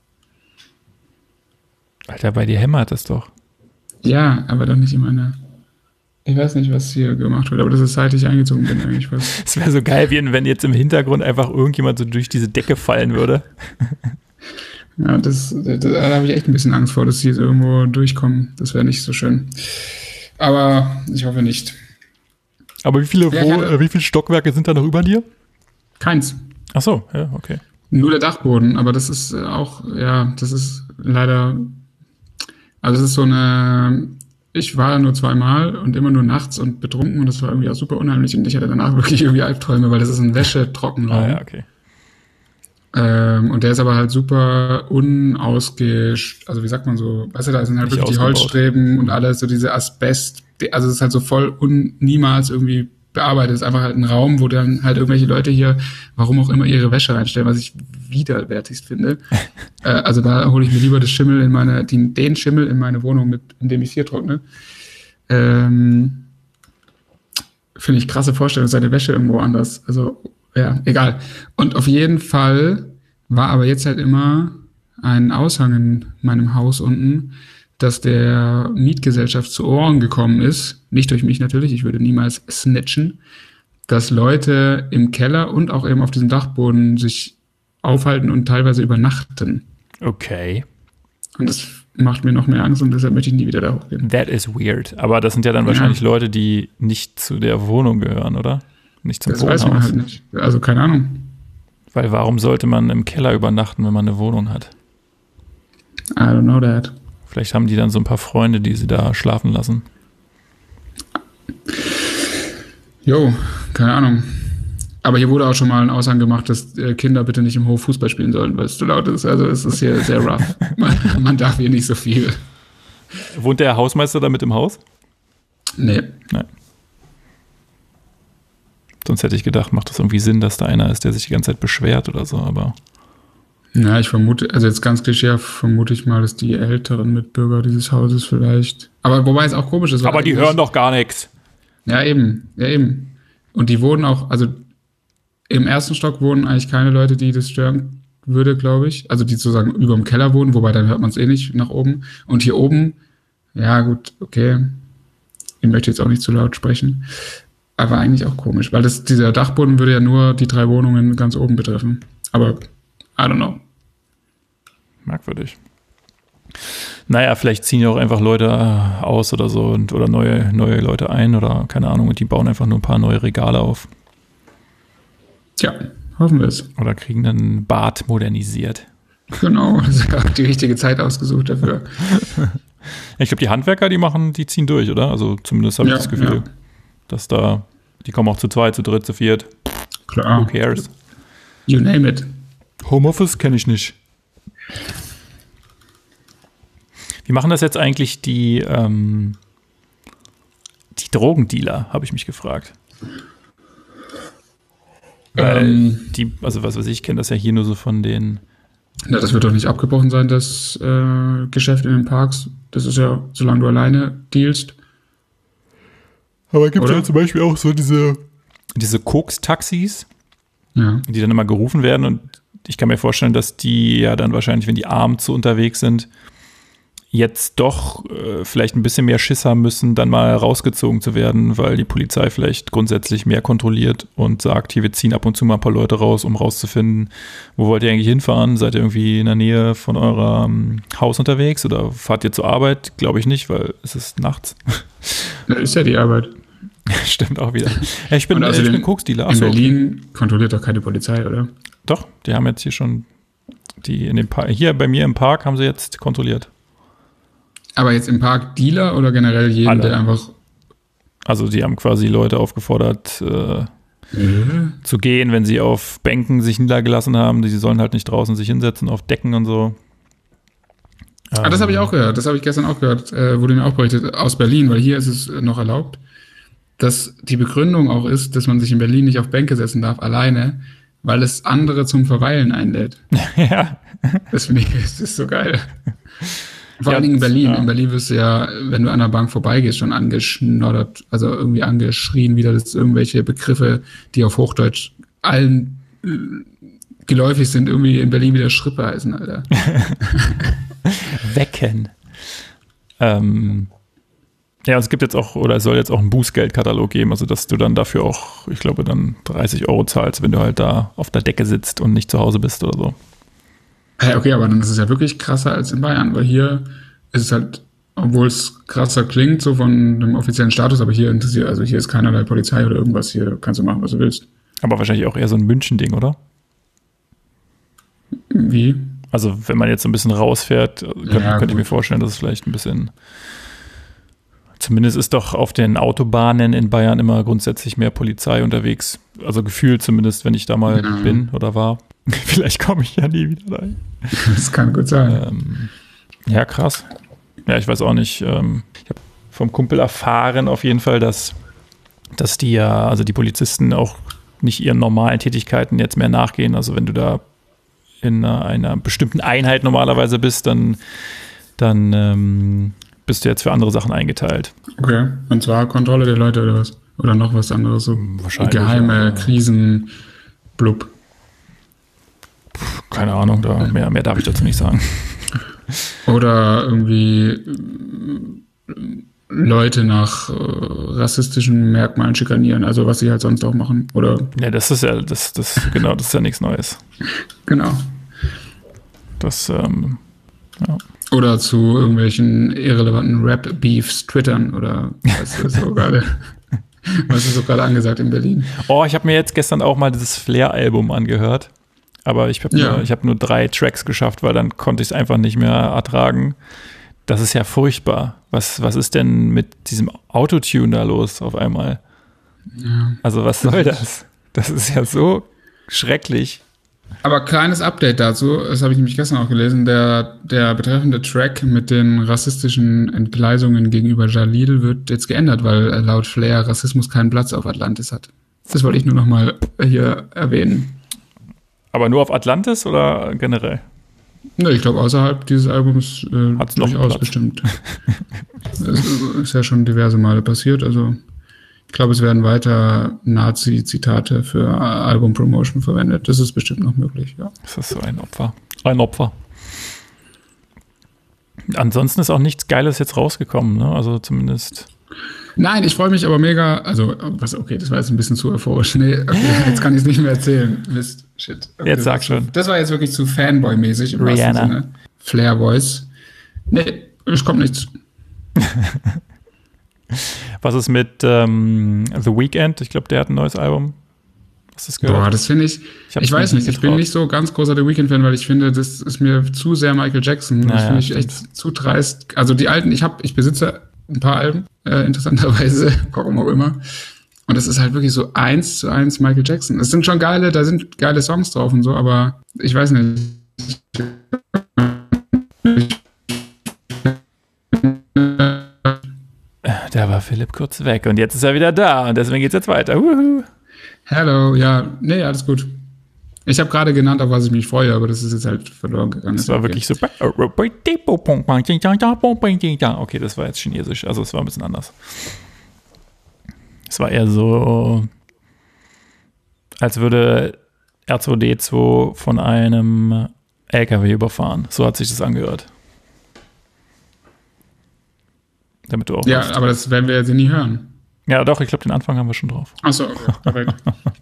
Alter, bei dir hämmert es doch. Ja, aber doch nicht in meiner... Ich weiß nicht, was hier gemacht wird, aber das ist, seit ich eingezogen bin eigentlich was. Es wäre so geil, wie wenn jetzt im Hintergrund einfach irgendjemand so durch diese Decke fallen würde. Ja, das, das, da habe ich echt ein bisschen Angst vor, dass sie jetzt irgendwo durchkommen. Das wäre nicht so schön. Aber ich hoffe nicht. Aber wie viele, Ja, Wo- ich hatte- äh, wie viele Stockwerke sind da noch über dir? Keins. Ach so, ja, okay. Nur der Dachboden, aber das ist äh, auch, ja, das ist leider, also es ist so eine, ich war da nur zweimal und immer nur nachts und betrunken und das war irgendwie auch super unheimlich und ich hatte danach wirklich irgendwie Albträume, weil das ist ein Wäschetrockenraum. Ah ja, okay. Ähm, und der ist aber halt super unausge, also wie sagt man so, weißt du, da sind halt Nicht wirklich die ausgebaut. Holzstreben und alles, so diese Asbest, also es ist halt so voll un, niemals irgendwie bearbeitet. Es ist einfach halt ein Raum, wo dann halt irgendwelche Leute hier, warum auch immer, ihre Wäsche reinstellen, was ich widerwärtigst finde. äh, also da hole ich mir lieber das Schimmel in meine, den, den Schimmel in meine Wohnung mit, indem ich es hier trockne. Ähm, finde ich krasse Vorstellung, seine Wäsche irgendwo anders. Also, ja, egal. Und auf jeden Fall war aber jetzt halt immer ein Aushang in meinem Haus unten, dass der Mietgesellschaft zu Ohren gekommen ist, nicht durch mich natürlich, ich würde niemals snitchen, dass Leute im Keller und auch eben auf diesem Dachboden sich aufhalten und teilweise übernachten. Okay. Und das macht mir noch mehr Angst und deshalb möchte ich nie wieder da hochgehen. That is weird. Aber das sind ja dann Ja. wahrscheinlich Leute, die nicht zu der Wohnung gehören, oder? Nicht zum Das weiß man Wohnhaus. halt nicht. Also keine Ahnung. Weil warum sollte man im Keller übernachten, wenn man eine Wohnung hat? I don't know that. Vielleicht haben die dann so ein paar Freunde, die sie da schlafen lassen. Jo, keine Ahnung. Aber hier wurde auch schon mal ein Aushang gemacht, dass äh, Kinder bitte nicht im Hof Fußball spielen sollen, weil es zu laut ist. Also es ist hier sehr rough. Man, man darf hier nicht so viel. Wohnt der Hausmeister da mit im Haus? Nee. Nein. Sonst hätte ich gedacht, macht das irgendwie Sinn, dass da einer ist, der sich die ganze Zeit beschwert oder so, aber Na, ich vermute, also jetzt ganz klischee vermute ich mal, dass die älteren Mitbürger dieses Hauses vielleicht. Aber wobei es auch komisch ist. weil aber die eigentlich- hören doch gar nichts. Ja, eben. Ja, eben. Und die wohnen auch, also im ersten Stock wohnen eigentlich keine Leute, die das stören würde, glaube ich. Also die sozusagen über dem Keller wohnen, wobei dann hört man es eh nicht nach oben. Und hier oben, ja gut, okay. Ich möchte jetzt auch nicht zu laut sprechen. Aber eigentlich auch komisch, weil das, dieser Dachboden würde ja nur die drei Wohnungen ganz oben betreffen. Aber I don't know. Merkwürdig. Naja, vielleicht ziehen ja auch einfach Leute aus oder so und, oder neue, neue Leute ein oder keine Ahnung und die bauen einfach nur ein paar neue Regale auf. Tja, hoffen wir es. Oder kriegen dann ein Bad modernisiert. Genau, das ist auch die richtige Zeit ausgesucht dafür. Ich glaube, die Handwerker, die machen, die ziehen durch, oder? Also zumindest habe ich Ja, das Gefühl, ja. dass da, die kommen auch zu zweit, zu dritt, zu viert. Klar. Who cares? You name it. Homeoffice kenne ich nicht. Wie Wie machen das jetzt eigentlich die, ähm, die Drogendealer, habe ich mich gefragt. Weil ähm, die, also was weiß ich, kenne das ja hier nur so von den. Ja, das wird doch nicht abgebrochen sein, das äh, Geschäft in den Parks. Das ist ja, solange du alleine dealst. Aber gibt es ja zum Beispiel auch so diese, diese Koks-Taxis, ja. die dann immer gerufen werden. Und ich kann mir vorstellen, dass die ja dann wahrscheinlich, wenn die abends so unterwegs sind, jetzt doch äh, vielleicht ein bisschen mehr Schiss haben müssen, dann mal rausgezogen zu werden, weil die Polizei vielleicht grundsätzlich mehr kontrolliert und sagt, hier, wir ziehen ab und zu mal ein paar Leute raus, um rauszufinden, wo wollt ihr eigentlich hinfahren? Seid ihr irgendwie in der Nähe von eurem Haus unterwegs oder fahrt ihr zur Arbeit? Glaube ich nicht, weil es ist nachts. Das ist ja die Arbeit. Stimmt auch wieder. Ja, ich bin, äh, ich bin Koksdealer. In Berlin okay. Kontrolliert doch keine Polizei, oder? Doch, die haben jetzt hier schon, die in dem Park, hier bei mir im Park haben sie jetzt kontrolliert. Aber jetzt im Park Dealer oder generell jeden, Alle. Der einfach... Also die haben quasi Leute aufgefordert, äh, mhm. zu gehen, wenn sie auf Bänken sich niedergelassen haben. Die sollen halt nicht draußen sich hinsetzen, auf Decken und so. Ah, ähm. das habe ich auch gehört. Das habe ich gestern auch gehört. Äh, wurde mir auch berichtet aus Berlin, weil hier ist es noch erlaubt, dass die Begründung auch ist, dass man sich in Berlin nicht auf Bänke setzen darf, alleine, weil es andere zum Verweilen einlädt. Ja. Das finde ich, das ist so geil. Vor ja, allen Dingen in Berlin. Ja. In Berlin wirst du ja, wenn du an der Bank vorbeigehst, schon angeschnoddert, also irgendwie angeschrien, wieder das irgendwelche Begriffe, die auf Hochdeutsch allen äh, geläufig sind, irgendwie in Berlin wieder Schrippe heißen, Alter. Wecken. Ähm, ja, es gibt jetzt auch, oder es soll jetzt auch einen Bußgeldkatalog geben, also dass du dann dafür auch, ich glaube, dann dreißig Euro zahlst, wenn du halt da auf der Decke sitzt und nicht zu Hause bist oder so. Hey, okay, aber dann ist es ja wirklich krasser als in Bayern, weil hier ist es halt, obwohl es krasser klingt, so von dem offiziellen Status, aber hier interessiert, also hier ist keinerlei Polizei oder irgendwas, hier kannst du machen, was du willst. Aber wahrscheinlich auch eher so ein München-Ding, oder? Wie? Also wenn man jetzt so ein bisschen rausfährt, könnte, ja, könnte ich mir vorstellen, dass es vielleicht ein bisschen, zumindest ist doch auf den Autobahnen in Bayern immer grundsätzlich mehr Polizei unterwegs. Also gefühlt zumindest, wenn ich da mal ja. bin oder war. Vielleicht komme ich ja nie wieder rein. Das kann gut sein. Ähm, ja, krass. Ja, ich weiß auch nicht. Ähm, ich habe vom Kumpel erfahren auf jeden Fall, dass, dass die ja, also die Polizisten auch nicht ihren normalen Tätigkeiten jetzt mehr nachgehen. Also wenn du da in einer, einer bestimmten Einheit normalerweise bist, dann, dann ähm, bist du jetzt für andere Sachen eingeteilt. Okay, und zwar Kontrolle der Leute oder was? Oder noch was anderes? So wahrscheinlich. Geheime ja. Krisen, blub. Keine Ahnung, da mehr, mehr darf ich dazu nicht sagen. Oder irgendwie Leute nach äh, rassistischen Merkmalen schikanieren, also was sie halt sonst auch machen, oder? Ja, das ist ja, das, das, genau, das ist ja nichts Neues. Genau. Das, ähm, ja. Oder zu irgendwelchen irrelevanten Rap-Beefs twittern, oder was ist so gerade, was ist so gerade angesagt in Berlin? Oh, ich habe mir jetzt gestern auch mal dieses Flair-Album angehört. Aber ich habe ja. nur, ich hab nur drei Tracks geschafft, weil dann konnte ich es einfach nicht mehr ertragen. Das ist ja furchtbar. Was, was ist denn mit diesem Autotune da los auf einmal? Ja. Also was soll das? Das ist ja so schrecklich. Aber kleines Update dazu, das habe ich nämlich gestern auch gelesen, der, der betreffende Track mit den rassistischen Entgleisungen gegenüber Jalil wird jetzt geändert, weil laut Flair Rassismus keinen Platz auf Atlantis hat. Das wollte ich nur noch mal hier erwähnen. Aber nur auf Atlantis oder generell? Ne, ich glaube, außerhalb dieses Albums äh, hat es durchaus bestimmt. Es ist ja schon diverse Male passiert. Also ich glaube, es werden weiter Nazi-Zitate für Album-Promotion verwendet. Das ist bestimmt noch möglich, ja. Das ist so ein Opfer. Ein Opfer. Ansonsten ist auch nichts Geiles jetzt rausgekommen, ne? Also zumindest... Nein, ich freue mich aber mega, also, was, okay, das war jetzt ein bisschen zu euphorisch. Nee, okay, jetzt kann ich es nicht mehr erzählen. Mist, shit. Okay, jetzt sag schon. Das war jetzt wirklich zu Fanboy-mäßig im wahrsten Sinne. Flair Voice. Nee, es kommt nichts. Was ist mit ähm, The Weeknd? Ich glaube, der hat ein neues Album. Hast du das gehört? Boah, das finde ich, ich, ich weiß nicht, ich bin nicht so ganz großer The Weeknd-Fan, weil ich finde, das ist mir zu sehr Michael Jackson. Naja, das finde ich echt zu dreist. Also die alten, ich habe, ich besitze ein paar Alben, äh, interessanterweise, warum auch immer. Und das ist halt wirklich so eins zu eins Michael Jackson. Es sind schon geile, da sind geile Songs drauf und so, aber ich weiß nicht. Philipp kurz weg und jetzt ist er wieder da und deswegen geht's jetzt weiter. Uhu. Hallo, ja, nee, alles gut. Ich habe gerade genannt, auf was ich mich freue, aber das ist jetzt halt verloren gegangen. Das war okay. Wirklich so. Okay, das war jetzt Chinesisch, also es war ein bisschen anders. Es war eher so, als würde R zwei D zwei von einem L K W überfahren. So hat sich das angehört. Damit du auch ja, weißt. Aber das werden wir jetzt nie hören. Ja, doch, ich glaube, den Anfang haben wir schon drauf. Achso, okay, perfekt.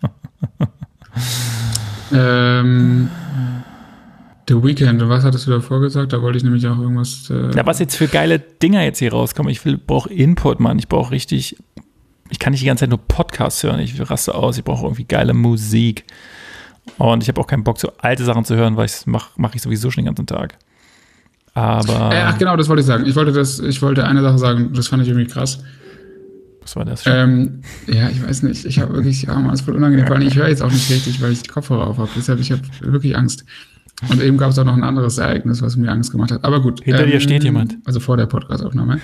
ähm, The Weeknd, was hattest du davor gesagt? Da wollte ich nämlich auch irgendwas... Äh ja, was jetzt für geile Dinger jetzt hier rauskommen. Ich brauche Input, Mann. Ich brauche richtig... Ich kann nicht die ganze Zeit nur Podcasts hören. Ich raste aus. Ich brauche irgendwie geile Musik. Und ich habe auch keinen Bock, so alte Sachen zu hören, weil ich mache mach ich sowieso schon den ganzen Tag. Aber... Äh, ach genau, das wollte ich sagen. Ich wollte, das, ich wollte eine Sache sagen, das fand ich irgendwie krass. Was war das? Ähm, ja, ich weiß nicht. Ich habe wirklich, ja, man, es voll unangenehm, weil ich höre jetzt auch nicht richtig, weil ich die Kopfhörer auf habe. Deshalb, ich habe wirklich Angst. Und eben gab es auch noch ein anderes Ereignis, was mir Angst gemacht hat. Aber gut. Hinter ähm, dir steht jemand. Also vor der Podcast-Aufnahme.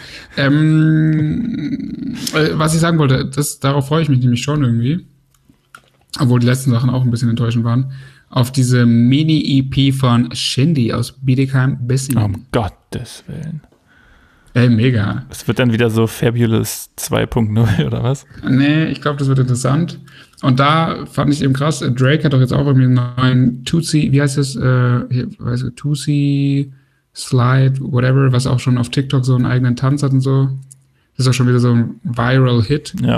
Ähm, äh, was ich sagen wollte, das, darauf freue ich mich nämlich schon irgendwie. Obwohl die letzten Sachen auch ein bisschen enttäuschend waren. Auf diese Mini-E P von Shindy aus Bietigheim-Bissingen. Um Gottes Willen. Ey, mega. Es wird dann wieder so Fabulous zwei Punkt null oder was? Nee, ich glaube, das wird interessant. Und da fand ich eben krass, Drake hat doch jetzt auch irgendwie einen neuen Tootsie, wie heißt das? Äh, hier, weiß ich, Tootsie Slide, whatever, was auch schon auf TikTok so einen eigenen Tanz hat und so. Das ist auch schon wieder so ein Viral-Hit. Ja.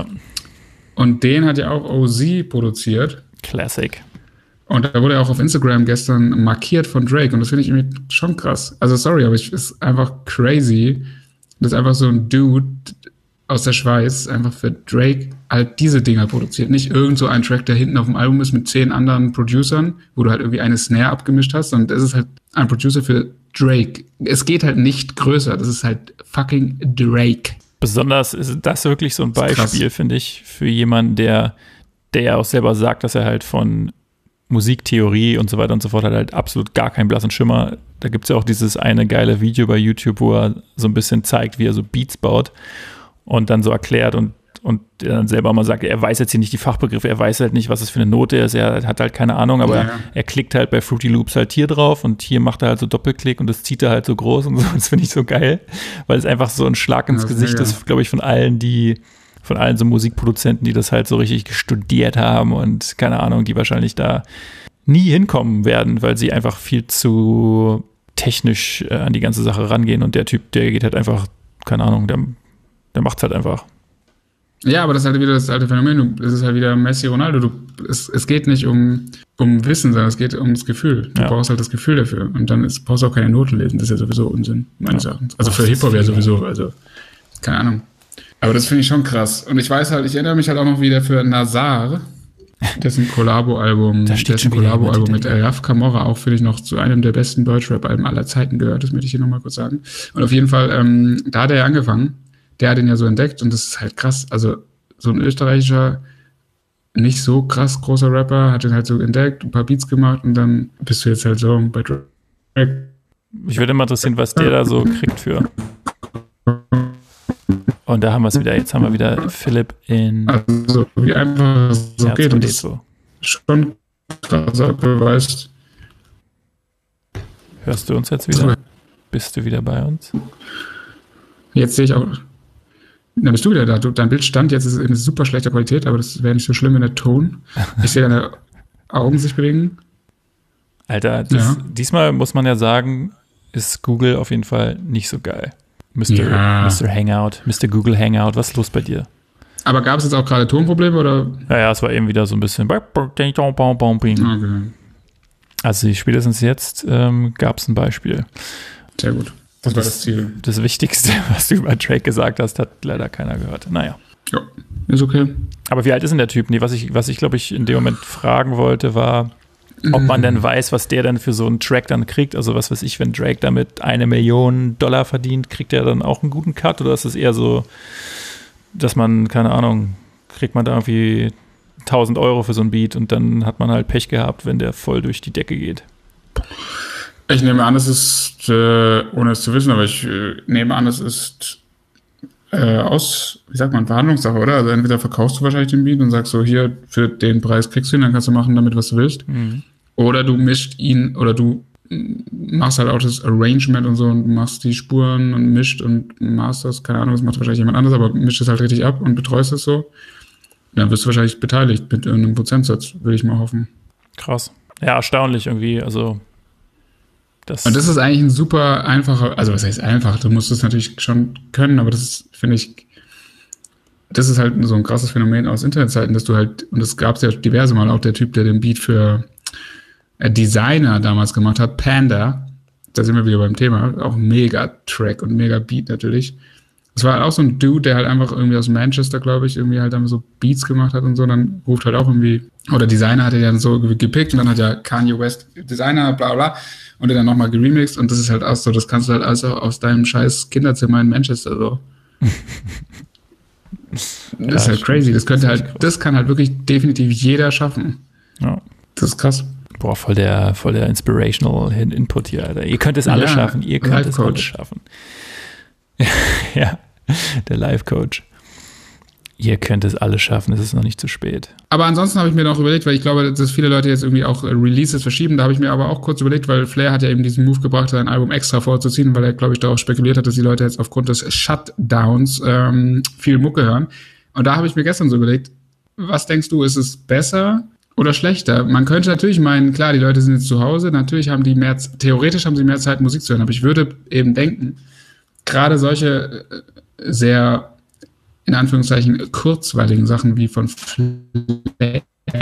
Und den hat ja auch O Z produziert. Classic. Und da wurde er auch auf Instagram gestern markiert von Drake. Und das finde ich irgendwie schon krass. Also sorry, aber es ist einfach crazy, dass einfach so ein Dude aus der Schweiz einfach für Drake halt diese Dinger produziert. Nicht irgend so ein Track, der hinten auf dem Album ist mit zehn anderen Producern, wo du halt irgendwie eine Snare abgemischt hast. Und das ist halt ein Producer für Drake. Es geht halt nicht größer. Das ist halt fucking Drake. Besonders ist das wirklich so ein Beispiel, finde ich, für jemanden, der, der ja auch selber sagt, dass er halt von Musiktheorie und so weiter und so fort hat halt absolut gar keinen blassen Schimmer. Da gibt es ja auch dieses eine geile Video bei YouTube, wo er so ein bisschen zeigt, wie er so Beats baut und dann so erklärt und, und dann selber mal sagt, er weiß jetzt hier nicht die Fachbegriffe, er weiß halt nicht, was das für eine Note ist, er hat halt keine Ahnung, aber ja, ja. Er, er klickt halt bei Fruity Loops halt hier drauf und hier macht er halt so Doppelklick und das zieht er halt so groß und so. Das finde ich so geil, weil es einfach so ein Schlag ins ja, Gesicht mega. Ist, glaube ich, von allen, die von allen so Musikproduzenten, die das halt so richtig studiert haben und keine Ahnung, die wahrscheinlich da nie hinkommen werden, weil sie einfach viel zu technisch äh, an die ganze Sache rangehen und der Typ, der geht halt einfach, keine Ahnung, der, der macht's halt einfach. Ja, aber das ist halt wieder das alte Phänomen, das ist halt wieder Messi, Ronaldo, du, es, es geht nicht um, um Wissen, sondern es geht um das Gefühl. Du ja. brauchst halt das Gefühl dafür und dann ist, brauchst du auch keine Noten lesen, das ist ja sowieso Unsinn, meines ja. Erachtens. Also für Hip-Hop ja sowieso, also keine Ahnung. Aber das finde ich schon krass. Und ich weiß halt, ich erinnere mich halt auch noch wieder für Nazar, dessen Collabo-Album, dessen Collabo-Album mit Raf Camorra auch, finde ich, noch zu einem der besten Deutschrap-Alben aller Zeiten gehört. Das möchte ich hier nochmal kurz sagen. Und auf jeden Fall, ähm, da hat er ja angefangen. Der hat ihn ja so entdeckt und das ist halt krass. Also so ein österreichischer, nicht so krass großer Rapper, hat ihn halt so entdeckt, ein paar Beats gemacht und dann bist du jetzt halt so bei Drake. Mich würde immer interessieren, was der da so kriegt für... Und da haben wir es wieder, jetzt haben wir wieder Philipp in also wie einfach es so geht und das schon krasser Beweis. Hörst du uns jetzt wieder? Bist du wieder bei uns? Jetzt sehe ich auch, dann bist du wieder da, du, dein Bild stand jetzt ist in super schlechter Qualität, aber das wäre nicht so schlimm, wenn der Ton, ich sehe deine Augen sich bewegen. Alter, das, ja. Diesmal muss man ja sagen, ist Google auf jeden Fall nicht so geil. Mister Ja. Mister Hangout, Mister Google Hangout, was ist los bei dir? Aber gab es jetzt auch gerade Tonprobleme, oder? Ja, ja, es war eben wieder so ein bisschen okay. Also spätestens jetzt ähm, gab es ein Beispiel. Sehr gut, das, das war das Ziel. Das Wichtigste, was du über Drake gesagt hast, hat leider keiner gehört. Naja. Ja, ist okay. Aber wie alt ist denn der Typ? Nee, was ich, was ich glaube ich, in dem Moment fragen wollte, war, ob man denn weiß, was der dann für so einen Track dann kriegt. Also was weiß ich, wenn Drake damit eine Million Dollar verdient, kriegt er dann auch einen guten Cut? Oder ist es eher so, dass man, keine Ahnung, kriegt man da irgendwie tausend Euro für so ein Beat und dann hat man halt Pech gehabt, wenn der voll durch die Decke geht? Ich nehme an, es ist, äh, ohne es zu wissen, aber ich äh, nehme an, es ist äh, aus, wie sagt man, Verhandlungssache, oder? Also entweder verkaufst du wahrscheinlich den Beat und sagst so, hier, für den Preis kriegst du ihn, dann kannst du machen damit, was du willst. Mhm. Oder du mischt ihn, oder du machst halt auch das Arrangement und so und machst die Spuren und mischt und masterst, keine Ahnung, das macht wahrscheinlich jemand anderes, aber mischt es halt richtig ab und betreust es so. Dann wirst du wahrscheinlich beteiligt mit irgendeinem Prozentsatz, würde ich mal hoffen. Krass. Ja, erstaunlich irgendwie, also das und das ist eigentlich ein super einfacher, also was heißt einfach, du musst es natürlich schon können, aber das ist, finde ich, das ist halt so ein krasses Phänomen aus Internetzeiten, dass du halt, und das gab es ja diverse Mal, auch der Typ, der den Beat für Designer damals gemacht hat, Panda, da sind wir wieder beim Thema, auch mega Track und mega Beat natürlich. Das war halt auch so ein Dude, der halt einfach irgendwie aus Manchester, glaube ich, irgendwie halt dann so Beats gemacht hat und so, dann ruft halt auch irgendwie, oder Designer hat er dann so gepickt und dann hat ja Kanye West Designer, bla bla, und der dann nochmal geremixed und das ist halt auch so, das kannst du halt also aus deinem scheiß Kinderzimmer in Manchester so. Das ja, ist halt crazy, das könnte halt, das kann halt wirklich definitiv jeder schaffen. Ja. Das ist krass. Boah, voll der, voll der inspirational Input hier, Alter. Ihr könnt es alle ja, schaffen, ihr könnt es alle schaffen. Ja, der Life-Coach. Ihr könnt es alle schaffen, es ist noch nicht zu spät. Aber ansonsten habe ich mir noch überlegt, weil ich glaube, dass viele Leute jetzt irgendwie auch Releases verschieben, da habe ich mir aber auch kurz überlegt, weil Flair hat ja eben diesen Move gebracht, sein Album extra vorzuziehen, weil er, glaube ich, darauf spekuliert hat, dass die Leute jetzt aufgrund des Shutdowns ähm, viel Mucke hören. Und da habe ich mir gestern so überlegt, was denkst du, ist es besser oder schlechter? Man könnte natürlich meinen, klar, die Leute sind jetzt zu Hause, natürlich haben die mehr, theoretisch haben sie mehr Zeit, Musik zu hören, aber ich würde eben denken, gerade solche sehr, in Anführungszeichen, kurzweiligen Sachen wie von Flair,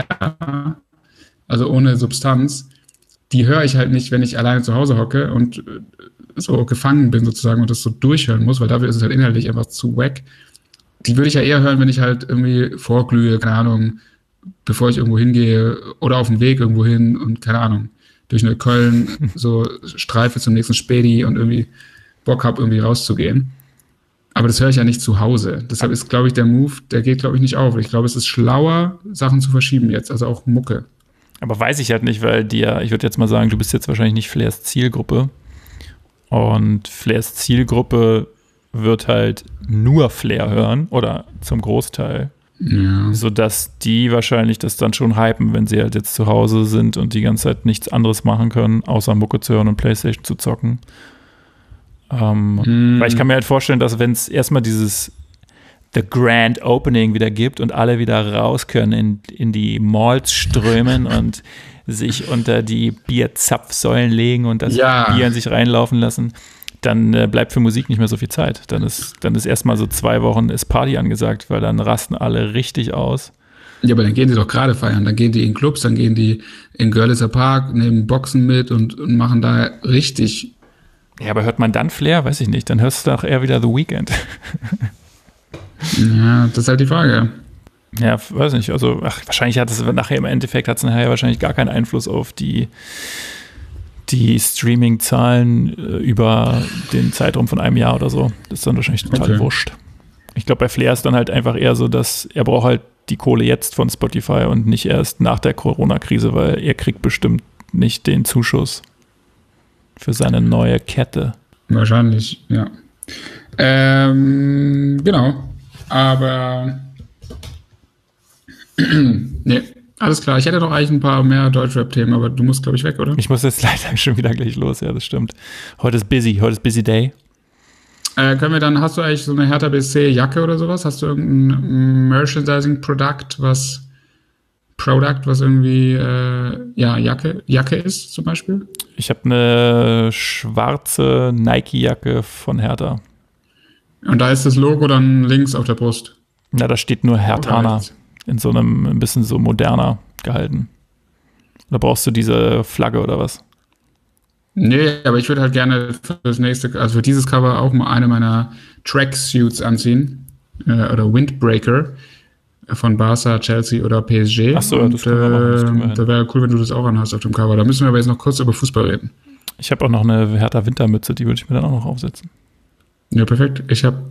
also ohne Substanz, die höre ich halt nicht, wenn ich alleine zu Hause hocke und so gefangen bin sozusagen und das so durchhören muss, weil dafür ist es halt inhaltlich einfach zu wack. Die würde ich ja eher hören, wenn ich halt irgendwie vorglühe, keine Ahnung, bevor ich irgendwo hingehe oder auf dem Weg irgendwo hin und keine Ahnung, durch Neukölln so streife zum nächsten Späti und irgendwie Bock habe, irgendwie rauszugehen. Aber das höre ich ja nicht zu Hause. Deshalb ist, glaube ich, der Move, der geht, glaube ich, nicht auf. Ich glaube, es ist schlauer, Sachen zu verschieben jetzt, also auch Mucke. Aber weiß ich halt nicht, weil dir, ich würde jetzt mal sagen, du bist jetzt wahrscheinlich nicht Flairs Zielgruppe. Und Flairs Zielgruppe wird halt nur Flair hören oder zum Großteil. Ja. Sodass die wahrscheinlich das dann schon hypen, wenn sie halt jetzt zu Hause sind und die ganze Zeit nichts anderes machen können, außer Mucke zu hören und Playstation zu zocken. Ähm, hm. Weil ich kann mir halt vorstellen, dass wenn es erstmal dieses The Grand Opening wieder gibt und alle wieder raus können, in, in die Malls strömen und sich unter die Bierzapfsäulen legen und das ja. Bier in sich reinlaufen lassen, dann äh, bleibt für Musik nicht mehr so viel Zeit. Dann ist, dann ist erstmal so zwei Wochen ist Party angesagt, weil dann rasten alle richtig aus. Ja, aber dann gehen die doch gerade feiern. Dann gehen die in Clubs, dann gehen die in Görlitzer Park, nehmen Boxen mit und, und machen da richtig. Ja, aber hört man dann Flair? Weiß ich nicht. Dann hörst du doch eher wieder The Weeknd. Ja, das ist halt die Frage. Ja, weiß nicht. Also, ach, wahrscheinlich hat es nachher im Endeffekt hat es nachher wahrscheinlich gar keinen Einfluss auf die, die Streaming-Zahlen äh, über den Zeitraum von einem Jahr oder so. Das ist dann wahrscheinlich total okay. wurscht. Ich glaube, bei Flair ist dann halt einfach eher so, dass er braucht halt die Kohle jetzt von Spotify und nicht erst nach der Corona-Krise, weil er kriegt bestimmt nicht den Zuschuss für seine neue Kette. Wahrscheinlich, ja. Ähm, genau. Aber nee, alles klar. Ich hätte doch eigentlich ein paar mehr Deutschrap-Themen, aber du musst, glaube ich, weg, oder? Ich muss jetzt leider schon wieder gleich los, ja, das stimmt. Heute ist busy, heute ist busy day. Äh, können wir dann, hast du eigentlich so eine Hertha B C-Jacke oder sowas? Hast du irgendein Merchandising-Produkt, was Product, was irgendwie äh, ja, Jacke, Jacke ist zum Beispiel? Ich habe eine schwarze Nike-Jacke von Hertha. Und da ist das Logo dann links auf der Brust? Na, da steht nur Herthaner. In so einem, ein bisschen so moderner gehalten. Oder brauchst du diese Flagge oder was? Nee, aber ich würde halt gerne für das nächste, also für dieses Cover auch mal eine meiner Tracksuits anziehen. Äh, oder Windbreaker von Barca, Chelsea oder P S G. Ach so, ja, das können wir machen. Das können wir äh, da wäre cool, wenn du das auch anhast auf dem Cover. Da müssen wir aber jetzt noch kurz über Fußball reden. Ich habe auch noch eine Hertha Wintermütze, die würde ich mir dann auch noch aufsetzen. Ja, perfekt. Ich habe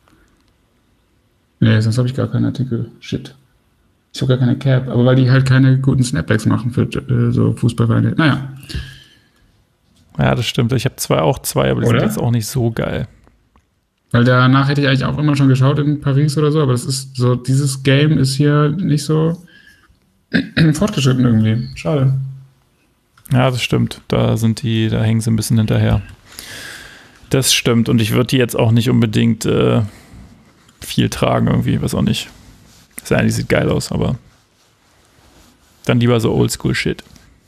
nee, sonst habe ich gar keinen Artikel. Shit. Ich habe gar keine Cap, aber weil die halt keine guten Snapbacks machen für äh, so Fußballvereine. Naja. Ja, das stimmt. Ich habe zwar auch zwei, aber die Oder? sind jetzt auch nicht so geil. Weil danach hätte ich eigentlich auch immer schon geschaut in Paris oder so, aber das ist so, dieses Game ist hier nicht so fortgeschritten irgendwie. Schade. Ja, das stimmt. Da sind die, da hängen sie ein bisschen hinterher. Das stimmt. Und ich würde die jetzt auch nicht unbedingt äh, viel tragen irgendwie, was auch nicht. Das eigentlich sieht geil aus, aber dann lieber so Oldschool-Shit.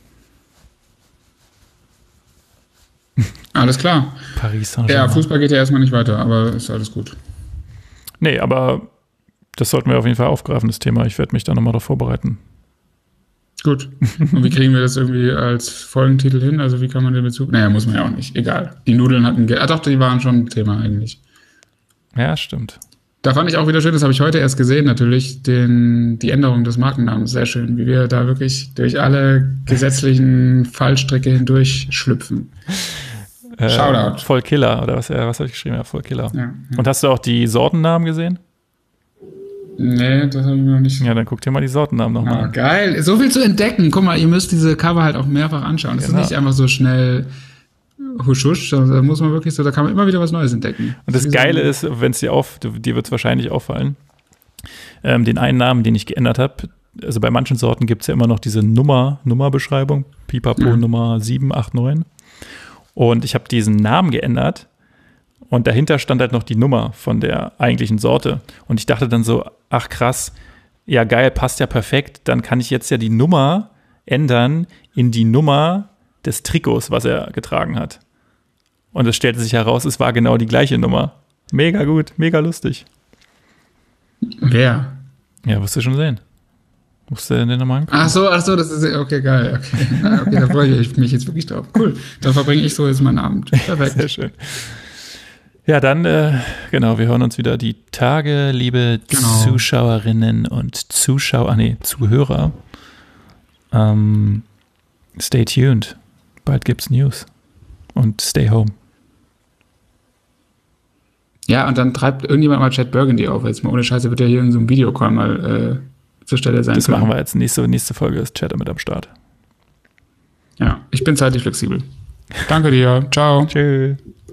Alles klar. Paris Saint-Germain. Ja, Fußball geht ja erstmal nicht weiter, aber ist alles gut. Nee, aber das sollten wir auf jeden Fall aufgreifen, das Thema. Ich werde mich da nochmal darauf vorbereiten. Gut. Und wie kriegen wir das irgendwie als Folgentitel hin? Also wie kann man den Bezug... Naja, muss man ja auch nicht. Egal. Die Nudeln hatten... Ge- ah doch, die waren schon ein Thema eigentlich. Ja, stimmt. Da fand ich auch wieder schön, das habe ich heute erst gesehen, natürlich, den, die Änderung des Markennamens. Sehr schön, wie wir da wirklich durch alle gesetzlichen Fallstricke hindurch schlüpfen. Äh, Shoutout. Voll Killer, oder was, ja, was habe ich geschrieben? Ja, voll Killer. Ja, ja. Und hast du auch die Sortennamen gesehen? Nee, das habe ich noch nicht. Ja, dann guck dir mal die Sortennamen nochmal Ah, an. geil. So viel zu entdecken. Guck mal, ihr müsst diese Cover halt auch mehrfach anschauen. Das Genau. ist nicht einfach so schnell husch husch, sondern da muss man wirklich so, da kann man immer wieder was Neues entdecken. Und das Geile ist, wenn es dir auf, du, dir wird es wahrscheinlich auffallen, ähm, den einen Namen, den ich geändert habe, also bei manchen Sorten gibt es ja immer noch diese Nummer, Nummerbeschreibung, Pipapo Ja. Nummer sieben acht neun. Und ich habe diesen Namen geändert und dahinter stand halt noch die Nummer von der eigentlichen Sorte. Und ich dachte dann so, ach krass, ja geil, passt ja perfekt, dann kann ich jetzt ja die Nummer ändern in die Nummer des Trikots, was er getragen hat. Und es stellte sich heraus, es war genau die gleiche Nummer. Mega gut, mega lustig. Wer? Ja, wirst du schon sehen. Musst du den nochmal angucken. Ach so, ach so, das ist, okay, geil. Okay, Na, okay, da freue ich mich jetzt wirklich drauf. Cool, dann verbringe ich so jetzt meinen Abend. Perfekt. Sehr schön. Ja, dann, äh, genau, wir hören uns wieder die Tage, liebe Genau. Zuschauerinnen und Zuschauer, ah nee, Zuhörer. Ähm, stay tuned. Bald gibt's News. Und stay home. Ja, und dann treibt irgendjemand mal Chad Burgundy auf. Jetzt mal ohne Scheiße wird ja hier in so einem Videocall mal äh, zur Stelle sein Das können. machen wir jetzt. Nächste, nächste Folge ist Chatter mit am Start. Ja, ich bin zeitlich flexibel. Danke dir. Ciao. Tschüss.